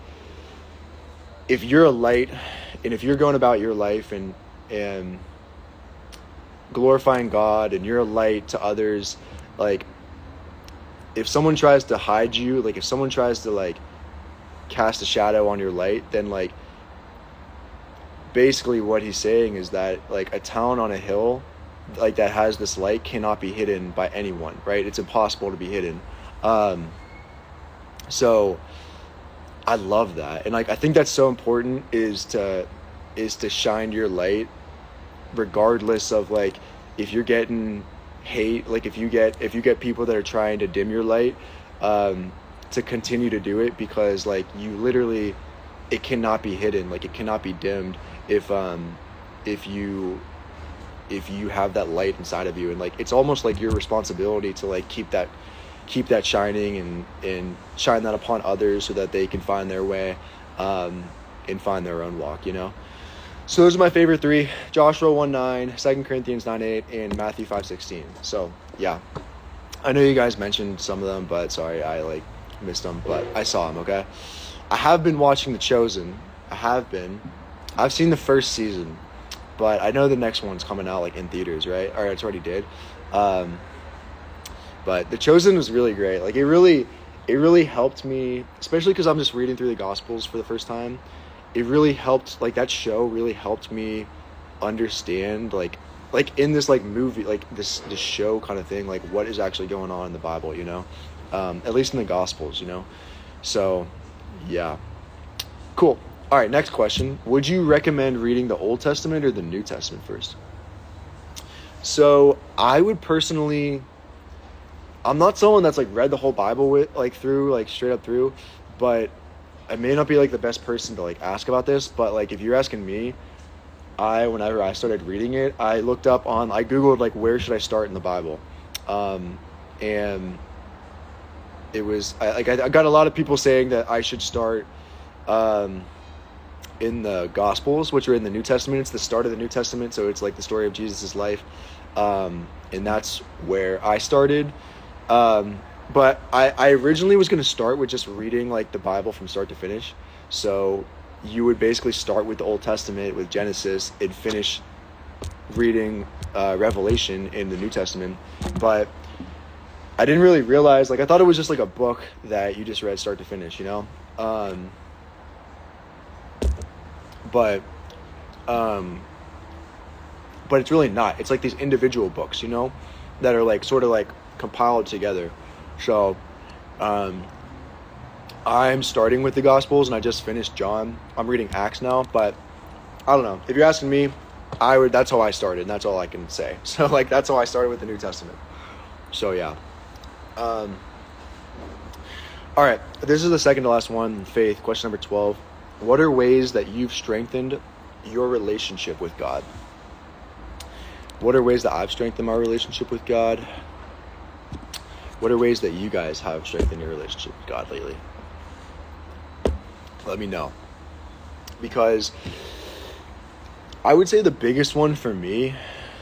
if you're a light and if you're going about your life and, and glorifying God and you're a light to others, like if someone tries to hide you, like if someone tries to like cast a shadow on your light, then like basically what he's saying is that like a town on a hill like that has this light cannot be hidden by anyone, right? It's impossible to be hidden. Um, so I love that. And like, I think that's so important is to, is to shine your light regardless of like, if you're getting hate, like if you get, if you get people that are trying to dim your light, um, to continue to do it, because like you literally, it cannot be hidden. Like it cannot be dimmed if, um, if you, if you have that light inside of you. And like, it's almost like your responsibility to like keep that, keep that shining and, and shine that upon others so that they can find their way, um, and find their own walk, you know? So those are my favorite three: Joshua one nine, Second Corinthians nine eight, and Matthew five sixteen. So yeah, I know you guys mentioned some of them, but sorry, I like missed them, but I saw them. Okay. I have been watching The Chosen. I have been, I've seen the first season, but I know the next one's coming out like in theaters, right? Or it's already did. Um, but The Chosen was really great. Like it really, it really helped me, especially because I'm just reading through the Gospels for the first time. It really helped, like that show really helped me understand, like, like in this like movie, like this, this show kind of thing, like what is actually going on in the Bible, you know, um, at least in the Gospels, you know? So yeah, cool. All right, next question. Would you recommend reading the Old Testament or the New Testament first? So I would personally, I'm not someone that's like read the whole Bible with like through, like straight up through, but I may not be like the best person to like ask about this, but like if you're asking me, I, whenever I started reading it, I looked up on, I Googled like, where should I start in the Bible? Um, and it was, I, like, I, I got a lot of people saying that I should start, um, in the Gospels, which are in the New Testament. It's the start of the New Testament. So it's like the story of Jesus's life. Um, and that's where I started. Um, but I, I originally was going to start with just reading like the Bible from start to finish. So you would basically start with the Old Testament with Genesis and finish reading, uh, Revelation in the New Testament. But I didn't really realize, like, I thought it was just like a book that you just read start to finish, you know? Um, but, um, but it's really not. It's like these individual books, you know, that are like sort of like compiled together. So, um, I'm starting with the Gospels and I just finished John. I'm reading Acts now, but I don't know. If you're asking me, I would, that's how I started, and that's all I can say. So like, that's how I started with the New Testament. So yeah. Um, all right. This is the second to last one, faith. Question number twelve. What are ways that you've strengthened your relationship with God? what are ways that I've strengthened my relationship with God? What are ways that you guys have strengthened your relationship with God lately? Let me know. Because I would say the biggest one for me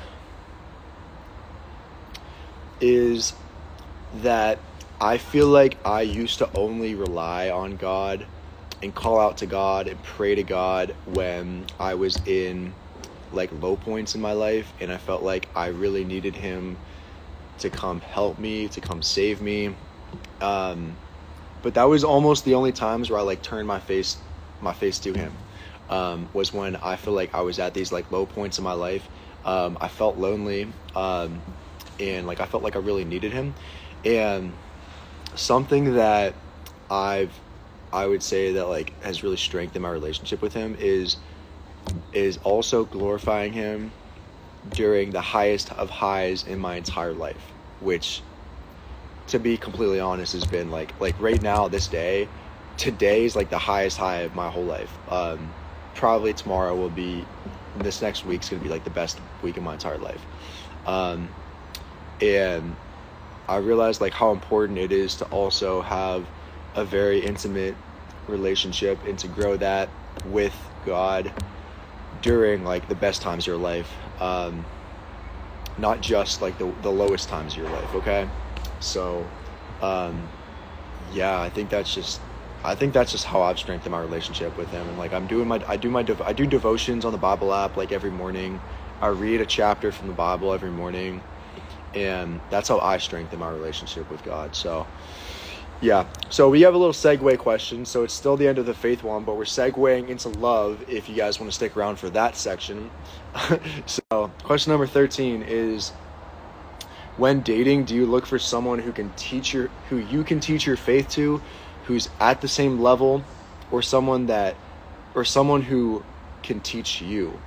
is that I feel like I used to only rely on God and call out to God and pray to God when I was in like low points in my life, and I felt like I really needed him to come help me, to come save me. Um, but that was almost the only times where I like turned my face, my face to him. Um, was when I feel like I was at these like low points in my life. Um, I felt lonely, um, and like I felt like I really needed him. And something that I've, I would say that like has really strengthened my relationship with him is, is also glorifying him during the highest of highs in my entire life, which, to be completely honest, has been like, like right now, this day, today is like the highest high of my whole life. Um, probably tomorrow will be, this next week's going to be like the best week of my entire life. Um, and I realized like how important it is to also have a very intimate relationship and to grow that with God during like the best times of your life. Um, not just like the, the lowest times of your life. Okay. So, um, yeah, I think that's just, I think that's just how I've strengthened my relationship with him. And like, I'm doing my, I do my, dev, I do devotions on the Bible app, like every morning. I read a chapter from the Bible every morning, and that's how I strengthen my relationship with God. So yeah. So we have a little segue question. So it's still the end of the faith one, but we're segueing into love if you guys want to stick around for that section. So question number thirteen is, when dating, do you look for someone who can teach your, who you can teach your faith to, who's at the same level, or someone that, or someone who can teach you?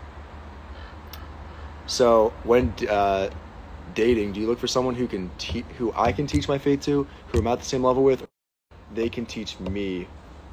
So when uh, dating, do you look for someone who can te- who I can teach my faith to, who I'm at the same level with, or they can teach me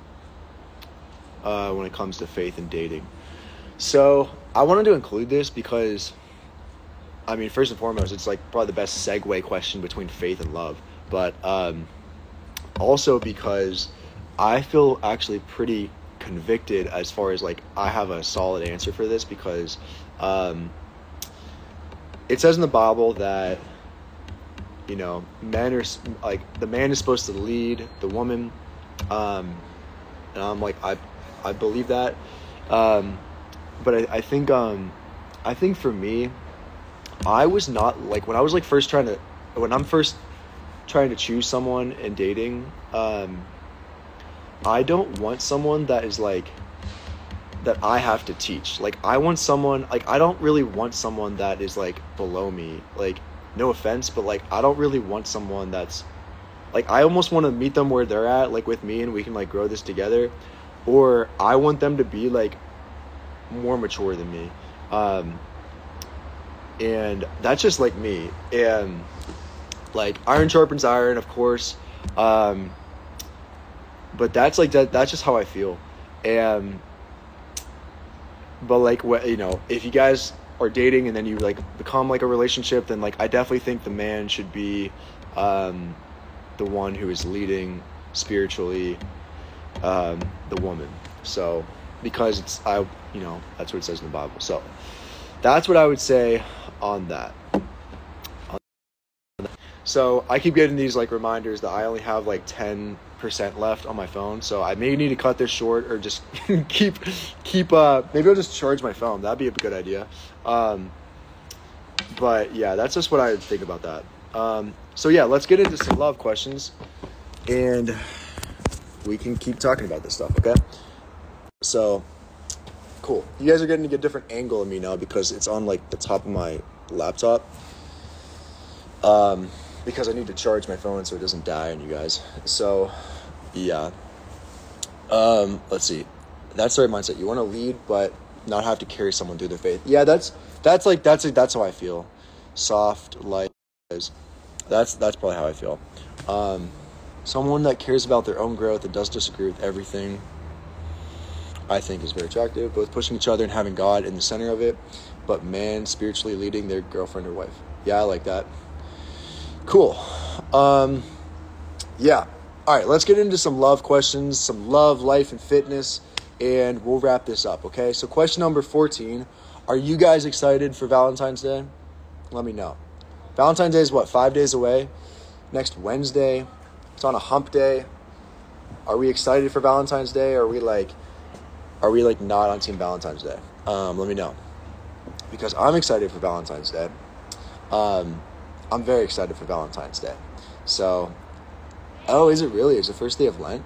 uh, when it comes to faith and dating? So I wanted to include this because, I mean, first and foremost, it's like probably the best segue question between faith and love, but um, also because I feel actually pretty convicted as far as like I have a solid answer for this, because um, it says in the Bible that, you know, men are like, the man is supposed to lead the woman, um, and I'm like, I I believe that, um, but I, I think um, I think for me, I was not like, when I was like first trying to, when I'm first trying to choose someone and dating, um, I don't want someone that is like, that I have to teach. Like, I want someone, like, I don't really want someone that is like below me. Like, no offense, but like, I don't really want someone that's like, I almost want to meet them where they're at, like with me, and we can like grow this together. Or I want them to be like more mature than me. Um, and that's just like me. And like, iron sharpens iron, of course. Um, but that's like, that, that's just how I feel. And, but like, what, you know, if you guys are dating and then you like become like a relationship, then like, I definitely think the man should be, um, the one who is leading spiritually, um, the woman. So, because it's, I, you know, that's what it says in the Bible. So that's what I would say on that. So I keep getting these like reminders that I only have like ten percent left on my phone. So I may need to cut this short, or just keep, keep, uh, maybe I'll just charge my phone. That'd be a good idea. Um, but yeah, that's just what I think about that. Um, so yeah, let's get into some love questions, and we can keep talking about this stuff. Okay. So cool. You guys are getting a different angle of me now because it's on like the top of my laptop. Um, because I need to charge my phone so it doesn't die on you guys. So, yeah. Um, let's see. That's the right mindset. You want to lead, but not have to carry someone through their faith. Yeah, that's that's like that's that's how I feel. Soft, light. That's that's probably how I feel. Um, someone that cares about their own growth and doesn't disagree with everything, I think is very attractive. Both pushing each other and having God in the center of it. but man spiritually leading their girlfriend or wife. Yeah, I like that. Cool. Um, yeah. All right, let's get into some love questions, some love, life, and fitness, and we'll wrap this up, okay? So question number fourteen, are you guys excited for Valentine's Day? Let me know. Valentine's Day is what, five days away? Next Wednesday. It's on a hump day. Are we excited for Valentine's Day? Or are we like, are we like not on Team Valentine's Day? Um, let me know. Because I'm excited for Valentine's Day. Um, I'm very excited for Valentine's Day. So, oh, is it really? It's the first day of Lent?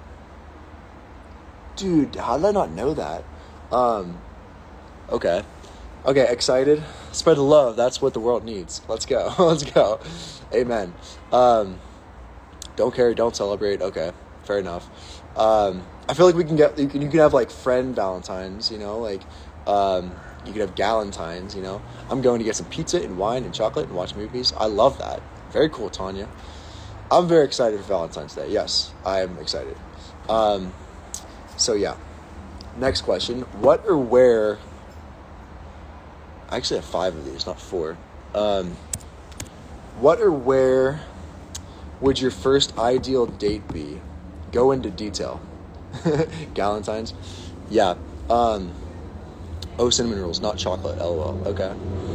Dude, how did I not know that? Um, okay. Okay, excited. Spread the love. That's what the world needs. Let's go. Let's go. Amen. Um, don't carry, don't celebrate. Okay, fair enough. Um, I feel like we can get, you can, you can have like friend Valentines, you know, like, um, you could have Galentines, you know. I'm going to get some pizza and wine and chocolate and watch movies. I love that. Very cool, Tanya. I'm very excited for Valentine's Day. Yes, I am excited. Um, so yeah. Next question. What or where... I actually have five of these, not four. Um, what or where would your first ideal date be? Go into detail. Galentine's? Yeah. Um, oh, cinnamon rolls, not chocolate. LOL. Okay.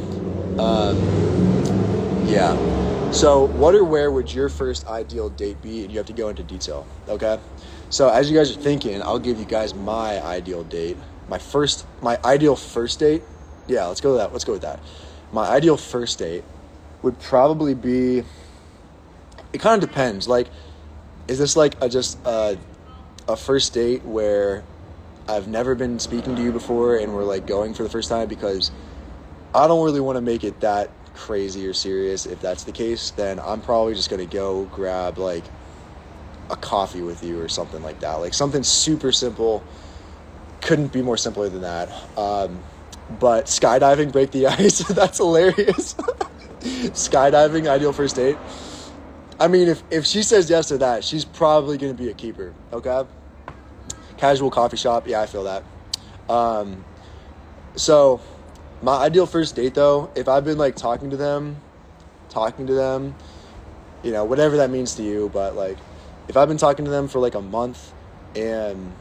Um, yeah. So, what or where would your first ideal date be? And you have to go into detail. Okay. So, as you guys are thinking, I'll give you guys my ideal date. My first, my ideal first date. Yeah, let's go with that. Let's go with that. My ideal first date would probably be, it kind of depends. Like, is this like a just a, a first date where I've never been speaking to you before and we're like going for the first time? Because I don't really want to make it that crazy or serious. If that's the case, then I'm probably just going to go grab like a coffee with you or something like that. Like something super simple. Couldn't be more simpler than that. Um, But skydiving, break the ice. That's hilarious. Skydiving, ideal first date. I mean, if, if she says yes to that, she's probably going to be a keeper. Okay? Casual coffee shop. Yeah, I feel that. Um, so, my ideal first date, though, if I've been, like, talking to them, talking to them, you know, whatever that means to you, but, like, if I've been talking to them for, like, a month and,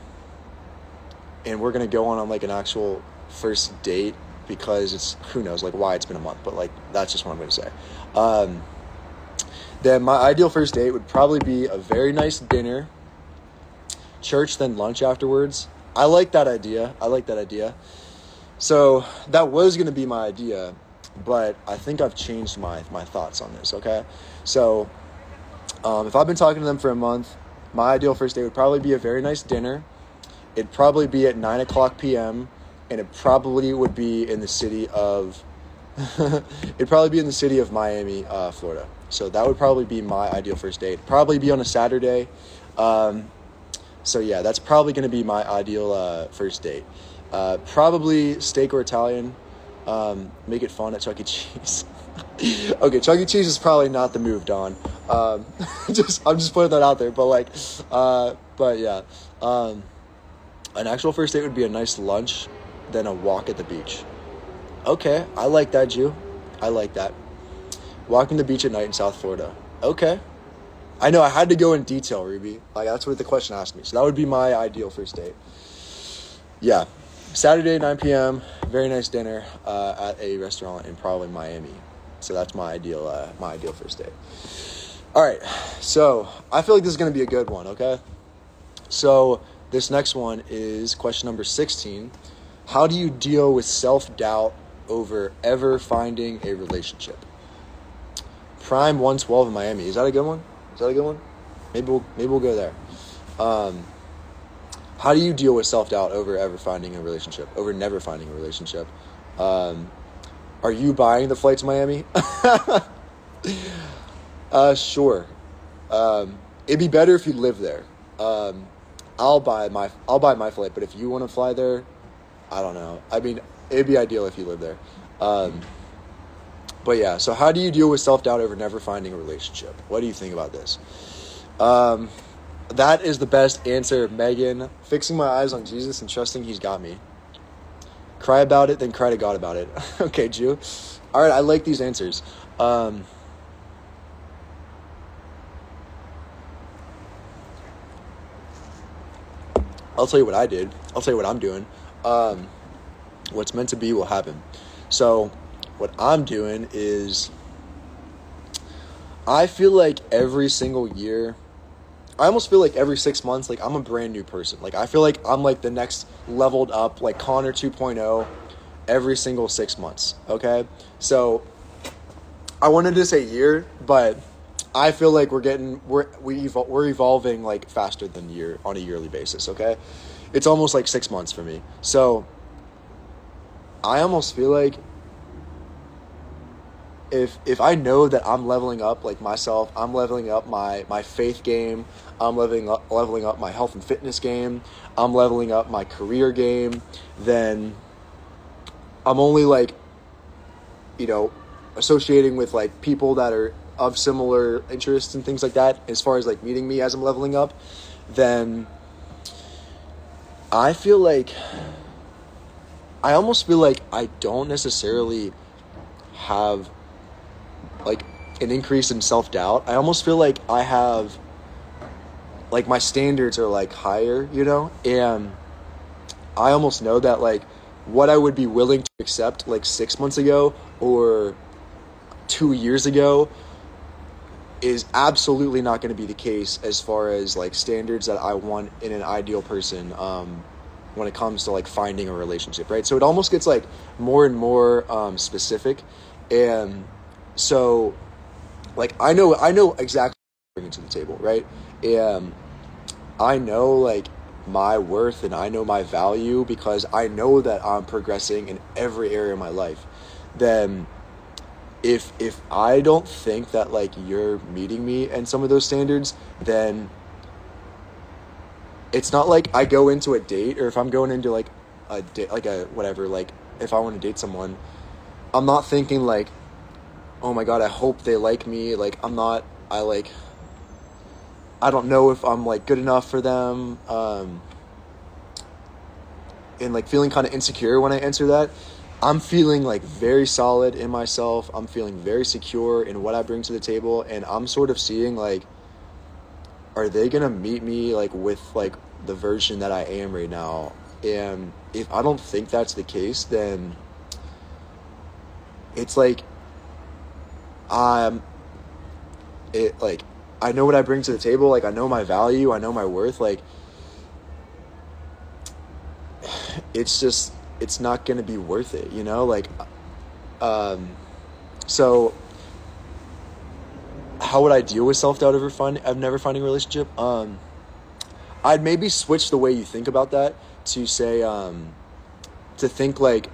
and we're going to go on, on, like, an actual first date, because it's, who knows, like, why it's been a month, but, like, that's just what I'm going to say. Um, then my ideal first date would probably be a very nice dinner, church, then lunch afterwards. I like that idea. I like that idea. So that was going to be my idea, but I think I've changed my, my thoughts on this, okay? So um, if I've been talking to them for a month, my ideal first date would probably be a very nice dinner. It'd probably be at nine o'clock p.m., and it probably would be in the city of, it'd probably be in the city of Miami, uh, Florida. So that would probably be my ideal first date. Probably be on a Saturday. Um, so yeah, that's probably going to be my ideal uh, first date. Uh, probably steak or Italian. Um, make it fun at Chuck E. Cheese. Okay, Chuck E. Cheese is probably not the move, Don. Um, just I'm just putting that out there. But like, uh, but yeah, um, an actual first date would be a nice lunch, then a walk at the beach. Okay, I like that, Jew. I like that. Walking the beach at night in South Florida. Okay. I know I had to go in detail, Ruby. Like, that's what the question asked me. So that would be my ideal first date. Yeah. Saturday, nine p.m., very nice dinner uh, at a restaurant in probably Miami. So that's my ideal, uh, my ideal first date. All right. So I feel like this is going to be a good one, okay? So this next one is question number sixteen. How do you deal with self-doubt over ever finding a relationship? Prime one twelve in Miami. Is that a good one? Is that a good one? Maybe we'll maybe we'll go there. Um, how do you deal with self-doubt over ever finding a relationship? Over never finding a relationship? Um, are you buying the flight to Miami? uh, sure. Um, it'd be better if you live there. Um, I'll buy my I'll buy my flight, but if you want to fly there, I don't know. I mean, it'd be ideal if you live there. Um, but yeah, so how do you deal with self-doubt over never finding a relationship? What do you think about this? Um, that is the best answer, Megan. Fixing my eyes on Jesus and trusting he's got me. Cry about it, then cry to God about it. Okay, Jew. All right, I like these answers. Um, I'll tell you what I did. I'll tell you what I'm doing. Um, what's meant to be will happen. So what I'm doing is I feel like every single year, I almost feel like every six months, like I'm a brand new person. Like I feel like I'm like the next leveled up, like Connor two point oh every single six months. Okay. So I wanted to say year, but I feel like we're getting, we're, we evol- we're evolving like faster than year on a yearly basis. Okay. It's almost like six months for me. So I almost feel like if if I know that I'm leveling up like myself, I'm leveling up my, my faith game, I'm leveling up leveling up my health and fitness game, I'm leveling up my career game, then I'm only like, you know, associating with like people that are of similar interests and things like that, as far as like meeting me as I'm leveling up, then I feel like I almost feel like I don't necessarily have like an increase in self-doubt. I almost feel like I have like my standards are like higher, you know, and I almost know that like what I would be willing to accept like six months ago or two years ago is absolutely not going to be the case as far as like standards that I want in an ideal person um, when it comes to like finding a relationship, right? So it almost gets like more and more um, specific, and so like I know I know exactly what I'm bringing to the table, right? And I know like my worth and I know my value because I know that I'm progressing in every area of my life. Then if if I don't think that like you're meeting me and some of those standards, then it's not like I go into a date, or if I'm going into like a date, like a whatever, like if I want to date someone, I'm not thinking like, oh my God, I hope they like me. Like I'm not, I like, I don't know if I'm like good enough for them. Um, and like feeling kind of insecure when I answer that. I'm feeling like very solid in myself. I'm feeling very secure in what I bring to the table. And I'm sort of seeing like, are they going to meet me like with like the version that I am right now? And if I don't think that's the case, then it's like, um, it like, I know what I bring to the table. Like I know my value. I know my worth. Like it's just, it's not going to be worth it, you know? Like, um, so how would I deal with self-doubt over find, of never finding a relationship? Um, I'd maybe switch the way you think about that to say, um, to think like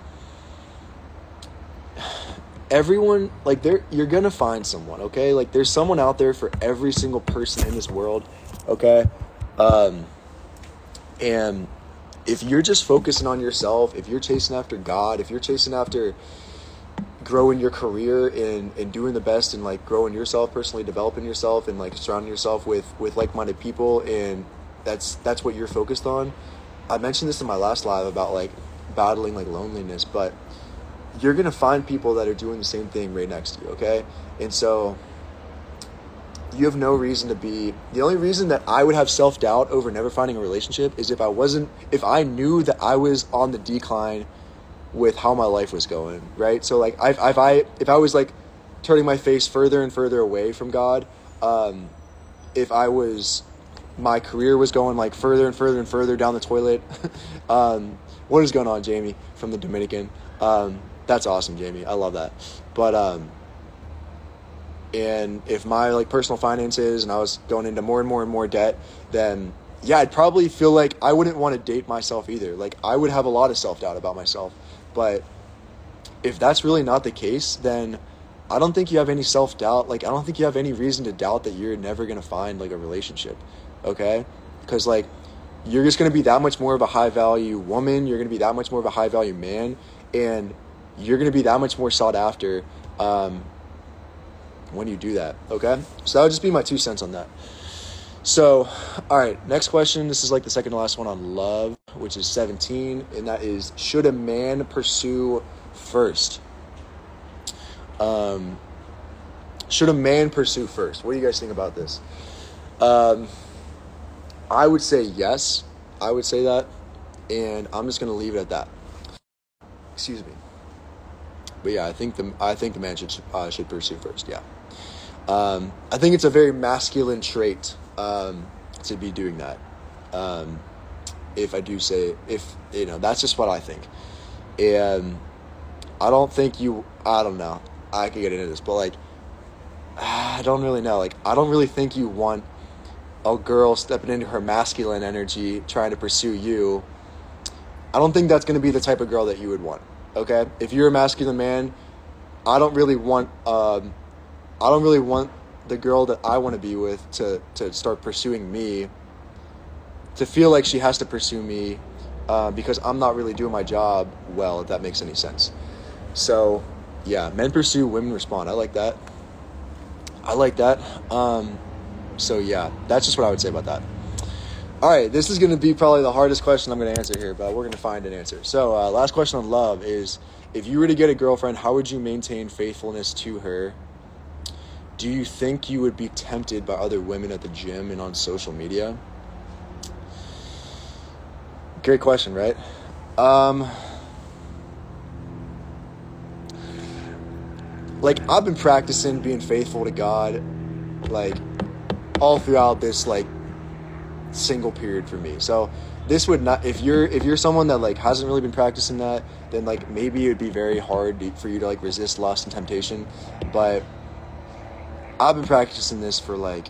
everyone, like there, you're going to find someone, okay? Like there's someone out there for every single person in this world, okay? Um, and if you're just focusing on yourself, if you're chasing after God, if you're chasing after growing your career and, and doing the best and like growing yourself personally, developing yourself and like surrounding yourself with, with like-minded people, and that's that's what you're focused on. I mentioned this in my last live about like battling like loneliness, but you're going to find people that are doing the same thing right next to you, okay? And so you have no reason to be, the only reason that I would have self-doubt over never finding a relationship is if I wasn't, if I knew that I was on the decline with how my life was going, right? So like, if, if I, if I was like turning my face further and further away from God, um, if I was, my career was going like further and further and further down the toilet, um, what is going on, Jamie, from the Dominican? Um, that's awesome, Jamie. I love that. But, um, and if my like personal finances and I was going into more and more and more debt, then yeah, I'd probably feel like I wouldn't want to date myself either. Like I would have a lot of self-doubt about myself. But if that's really not the case, then I don't think you have any self-doubt. Like I don't think you have any reason to doubt that you're never going to find like a relationship. Okay? Because like you're just going to be that much more of a high value woman. You're going to be that much more of a high value man. And you're going to be that much more sought after, um, when you do that, okay? So that would just be my two cents on that. So, all right, next question. This is like the second to last one on love. which is seventeen, and that is, should a man pursue first? Um, should a man pursue first? What do you guys think about this? Um, I would say yes. I would say that, and I'm just gonna leave it at that. Excuse me. But yeah, I think the I think the man should uh, should pursue first. Yeah. Um, I think it's a very masculine trait um, to be doing that. Um, if I do say, if, you know, that's just what I think. And I don't think you, I don't know, I could get into this, but like, I don't really know. Like, I don't really think you want a girl stepping into her masculine energy, trying to pursue you. I don't think that's going to be the type of girl that you would want. Okay? If you're a masculine man, I don't really want, um, I don't really want the girl that I want to be with to, to start pursuing me, to feel like she has to pursue me, uh, because I'm not really doing my job well, if that makes any sense. So, yeah, men pursue, women respond. I like that. I like that. Um, so, yeah, that's just what I would say about that. All right, this is going to be probably the hardest question I'm going to answer here, but we're going to find an answer. So, uh, last question on love is, if you were to get a girlfriend, how would you maintain faithfulness to her? Do you think you would be tempted by other women at the gym and on social media? Great question, right? Um, like, I've been practicing being faithful to God, like, all throughout this, like, single period for me. So this would not, if you're if you're someone that like hasn't really been practicing that, then like maybe it would be very hard to, for you to like resist lust and temptation. But I've been practicing this for like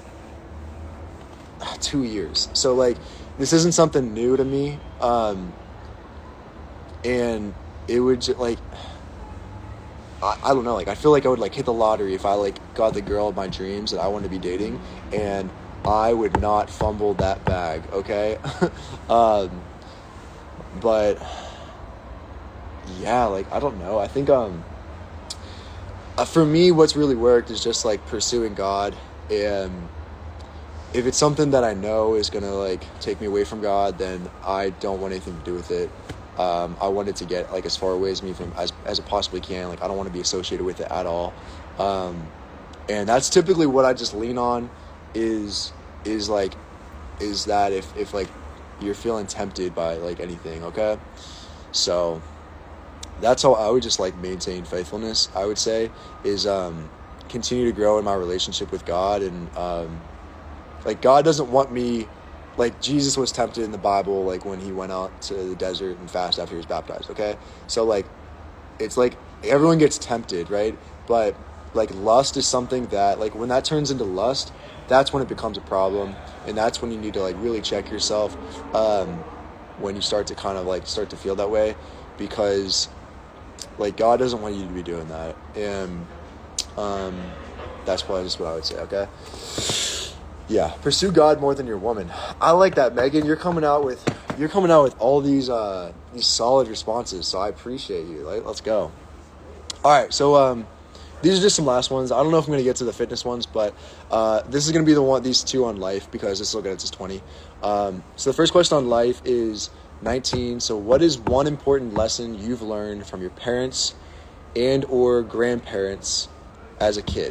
two years. So like this isn't something new to me. Um, and it would just like, I, I don't know, like I feel like I would like hit the lottery if I like got the girl of my dreams that I want to be dating, and I would not fumble that bag, okay? um, but, yeah, like, I don't know. I think, um, uh, for me, what's really worked is just, like, pursuing God. And if it's something that I know is going to, like, take me away from God, then I don't want anything to do with it. Um, I want it to get, like, as far away as me from, as, as it possibly can. Like, I don't want to be associated with it at all. Um, and that's typically what I just lean on. is is like is that if if like you're feeling tempted by like anything, okay? So that's how I would just like maintain faithfulness, I would say, is um continue to grow in my relationship with God. And um like God doesn't want me, like Jesus was tempted in the Bible, like when he went out to the desert and fasted after he was baptized, okay? So like it's like everyone gets tempted, right? But like lust is something that like when that turns into lust, that's when it becomes a problem, and that's when you need to like really check yourself um, when you start to kind of like start to feel that way, because like God doesn't want you to be doing that, and um, that's probably just what I would say. Okay, yeah, pursue God more than your woman. I like that, Megan. You're coming out with you're coming out with all these uh, these solid responses, so I appreciate you. Like, let's go. All right, so um. These are just some last ones. I don't know if I'm going to get to the fitness ones, but uh, this is going to be the one, these two on life, because this will get us to twenty. Um, so the first question on life is nineteen. So what is one important lesson you've learned from your parents and or grandparents as a kid?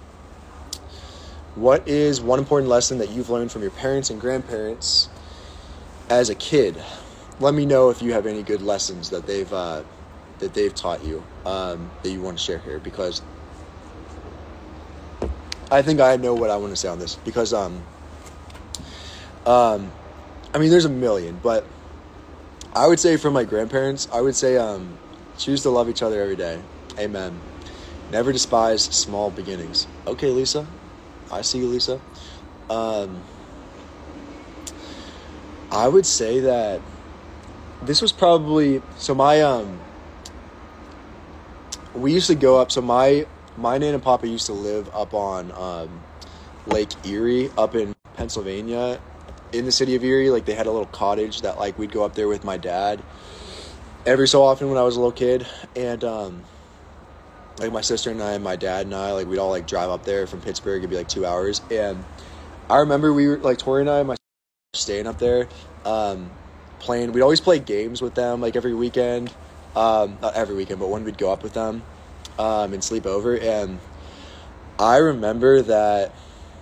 What is one important lesson that you've learned from your parents and grandparents as a kid? Let me know if you have any good lessons that they've uh, that they've taught you um, that you want to share here, because I think I know what I want to say on this, because um, um, I mean, there's a million, but I would say from my grandparents, I would say um, choose to love each other every day. Amen. Never despise small beginnings. Okay, Lisa. I see you, Lisa. Um, I would say that this was probably, so my, um, we used to go up, so my, my Nan and Papa used to live up on um, Lake Erie up in Pennsylvania, in the city of Erie. Like, they had a little cottage that, like, we'd go up there with my dad every so often when I was a little kid. And, um, like, my sister and I and my dad and I, like, we'd all, like, drive up there from Pittsburgh. It'd be, like, two hours. And I remember we were, like, Tori and I and my sister staying up there, um, playing. We'd always play games with them like every weekend. Um, not every weekend, but when we'd go up with them um, and sleep over. And I remember that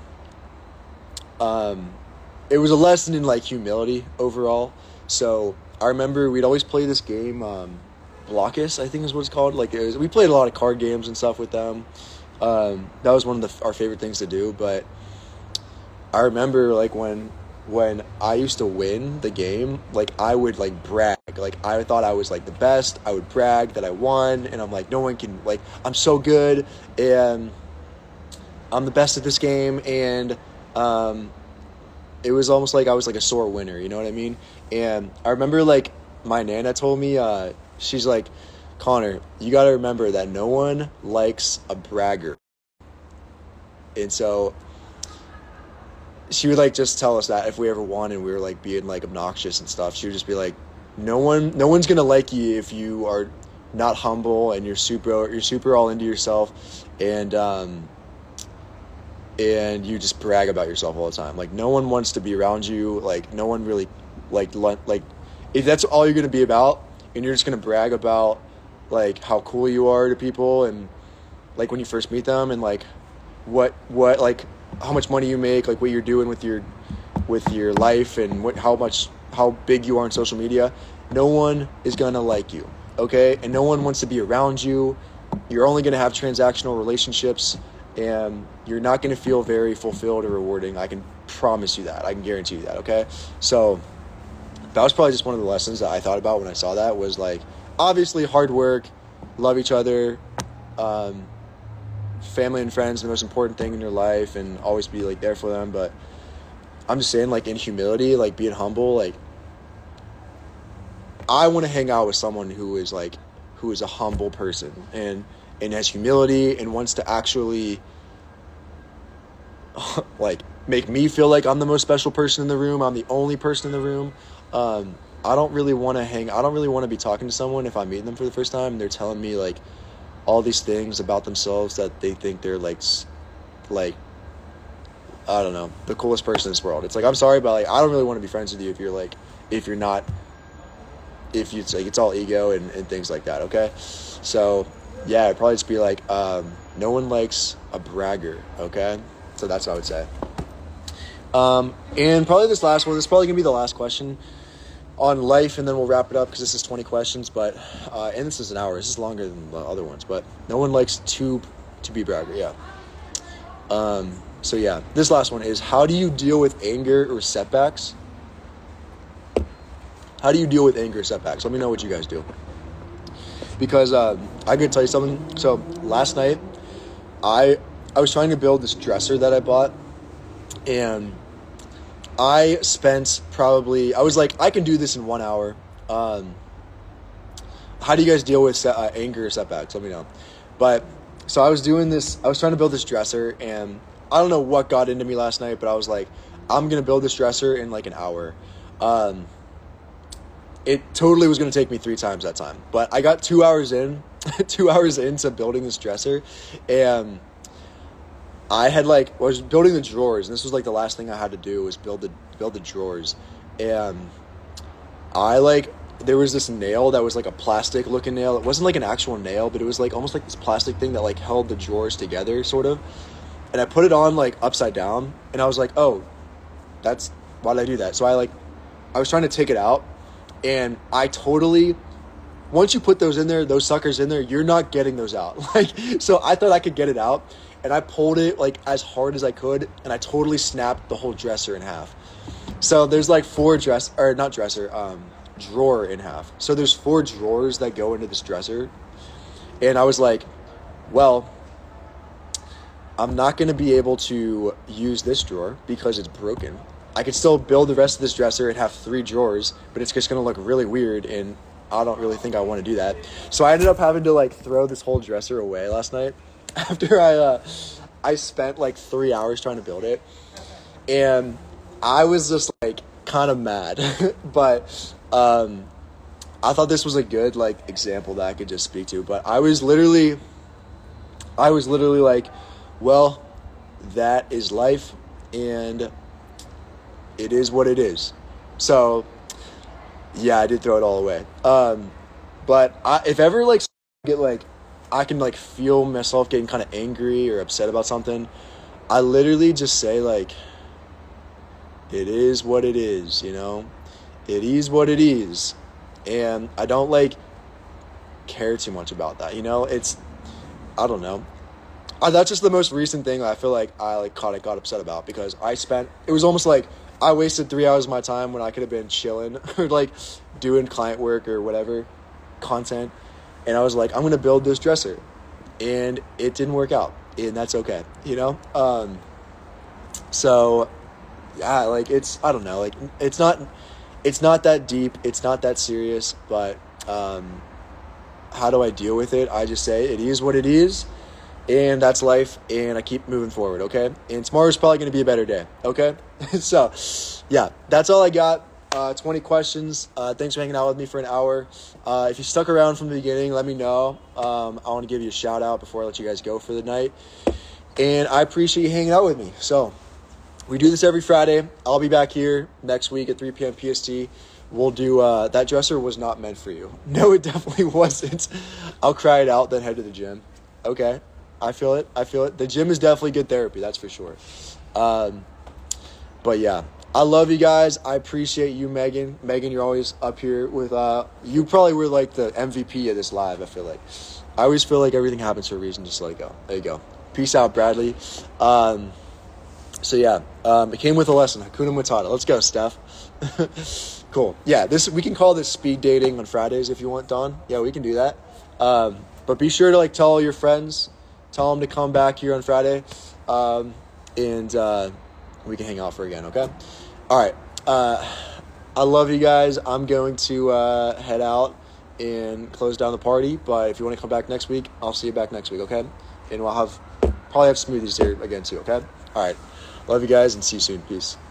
um, it was a lesson in like humility overall. So I remember we'd always play this game, um, Blockus, I think is what it's called. Like it was, we played a lot of card games and stuff with them. Um, that was one of the, our favorite things to do. But I remember like when when I used to win the game, like I would like brag. Like I thought I was like the best. I would brag that I won, and I'm like, no one can, like, I'm so good and I'm the best at this game. And um, it was almost like I was like a sore winner, you know what I mean? And I remember like my Nana told me, uh, she's like, Connor, you got to remember that no one likes a bragger. And so she would like just tell us that if we ever won and we were like being like obnoxious and stuff, she would just be like, no one, no one's gonna like you if you are not humble and you're super, you're super all into yourself, and um, and you just brag about yourself all the time. Like no one wants to be around you. Like no one really, like like, if that's all you're gonna be about, and you're just gonna brag about like how cool you are to people, and like when you first meet them, and like what what like. how much money you make, like what you're doing with your with your life, and what how much how big you are on social media, no one is gonna like you, okay? And no one wants to be around you. You're only gonna have transactional relationships, and you're not gonna feel very fulfilled or rewarding. I can promise you that. I can guarantee you that, okay? So that was probably just one of the lessons that I thought about when I saw that, was like, obviously hard work, love each other, um, family and friends, the most important thing in your life, and always be like there for them. But I'm just saying, like in humility, like being humble, like I want to hang out with someone who is like who is a humble person and and has humility and wants to actually like make me feel like I'm the most special person in the room. I'm the only person in the room. um I don't really want to hang I don't really want to be talking to someone if I'm meeting them for the first time and they're telling me like all these things about themselves that they think they're like, like, I don't know, the coolest person in this world. It's like, I'm sorry, but like, I don't really want to be friends with you if you're like, if you're not, if you, it's like, it's all ego and, and things like that. Okay. So yeah, it'd probably just be like, um, no one likes a bragger. Okay. So that's what I would say. Um, and probably this last one, this is probably gonna be the last question on life, and then we'll wrap it up because this is twenty questions, but uh, and this is an hour. This is longer than the other ones, but no one likes to to be bragger. Yeah. Um. So yeah, this last one is: how do you deal with anger or setbacks? How do you deal with anger or setbacks? Let me know what you guys do. Because uh, I could tell you something. So last night, I I was trying to build this dresser that I bought, and I spent probably, I was like, I can do this in one hour. Um, how do you guys deal with set, uh, anger or setbacks? Let me know. But, so I was doing this, I was trying to build this dresser, and I don't know what got into me last night, but I was like, I'm going to build this dresser in like an hour. Um, it totally was going to take me three times that time. But I got two hours in, two hours into building this dresser, and I had like, I was building the drawers, and this was like the last thing I had to do was build the build the drawers. And I like, there was this nail that was like a plastic looking nail. It wasn't like an actual nail, but it was like almost like this plastic thing that like held the drawers together, sort of. And I put it on like upside down, and I was like, oh, that's, why did I do that? So I like, I was trying to take it out, and I totally, once you put those in there, those suckers in there, you're not getting those out. Like, so I thought I could get it out. And I pulled it like as hard as I could, and I totally snapped the whole dresser in half. So there's like four dress, or not dresser, um, drawer in half. So there's four drawers that go into this dresser. And I was like, well, I'm not going to be able to use this drawer because it's broken. I could still build the rest of this dresser and have three drawers, but it's just going to look really weird, and I don't really think I want to do that. So I ended up having to like throw this whole dresser away last night. After I uh, I spent like three hours trying to build it, and I was just like kind of mad, but um, I thought this was a good like example that I could just speak to. But I was literally, I was literally like, well, that is life, and it is what it is. So Yeah, I did throw it all away. Um, but I, if ever like get like, I can like feel myself getting kind of angry or upset about something, I literally just say like, it is what it is, you know? It is what it is. And I don't like care too much about that, you know? It's, I don't know. Uh, that's just the most recent thing I feel like I like caught got upset about, because I spent, it was almost like I wasted three hours of my time when I could have been chilling or like doing client work or whatever, content. And I was like, I'm going to build this dresser. And it didn't work out. And that's okay, you know? Um, so, yeah, like it's, I don't know, like it's not, it's not that deep. It's not that serious. But um, how do I deal with it? I just say it is what it is. And that's life, and I keep moving forward, okay? And tomorrow's probably going to be a better day, okay? So, yeah, that's all I got. Uh, twenty questions. Uh, thanks for hanging out with me for an hour. Uh, if you stuck around from the beginning, let me know. Um, I want to give you a shout-out before I let you guys go for the night. And I appreciate you hanging out with me. So, we do this every Friday. I'll be back here next week at three p.m. P S T. We'll do, uh, that dresser was not meant for you. No, it definitely wasn't. I'll cry it out, then head to the gym. Okay? I feel it. I feel it. The gym is definitely good therapy. That's for sure. Um, but yeah, I love you guys. I appreciate you, Megan. Megan, you're always up here with, uh, you probably were like the M V P of this live. I feel like I always feel like everything happens for a reason. Just let it go. There you go. Peace out, Bradley. Um, so yeah, um, it came with a lesson. Hakuna Matata. Let's go, Steph. Cool. Yeah, this, we can call this speed dating on Fridays if you want, Don. Yeah, we can do that. Um, but be sure to like tell all your friends. Tell them to come back here on Friday, um, and uh, we can hang out for again, okay? All right. Uh, I love you guys. I'm going to uh, head out and close down the party, but if you want to come back next week, I'll see you back next week, okay? And we'll have probably have smoothies here again too, okay? All right. Love you guys, and see you soon. Peace.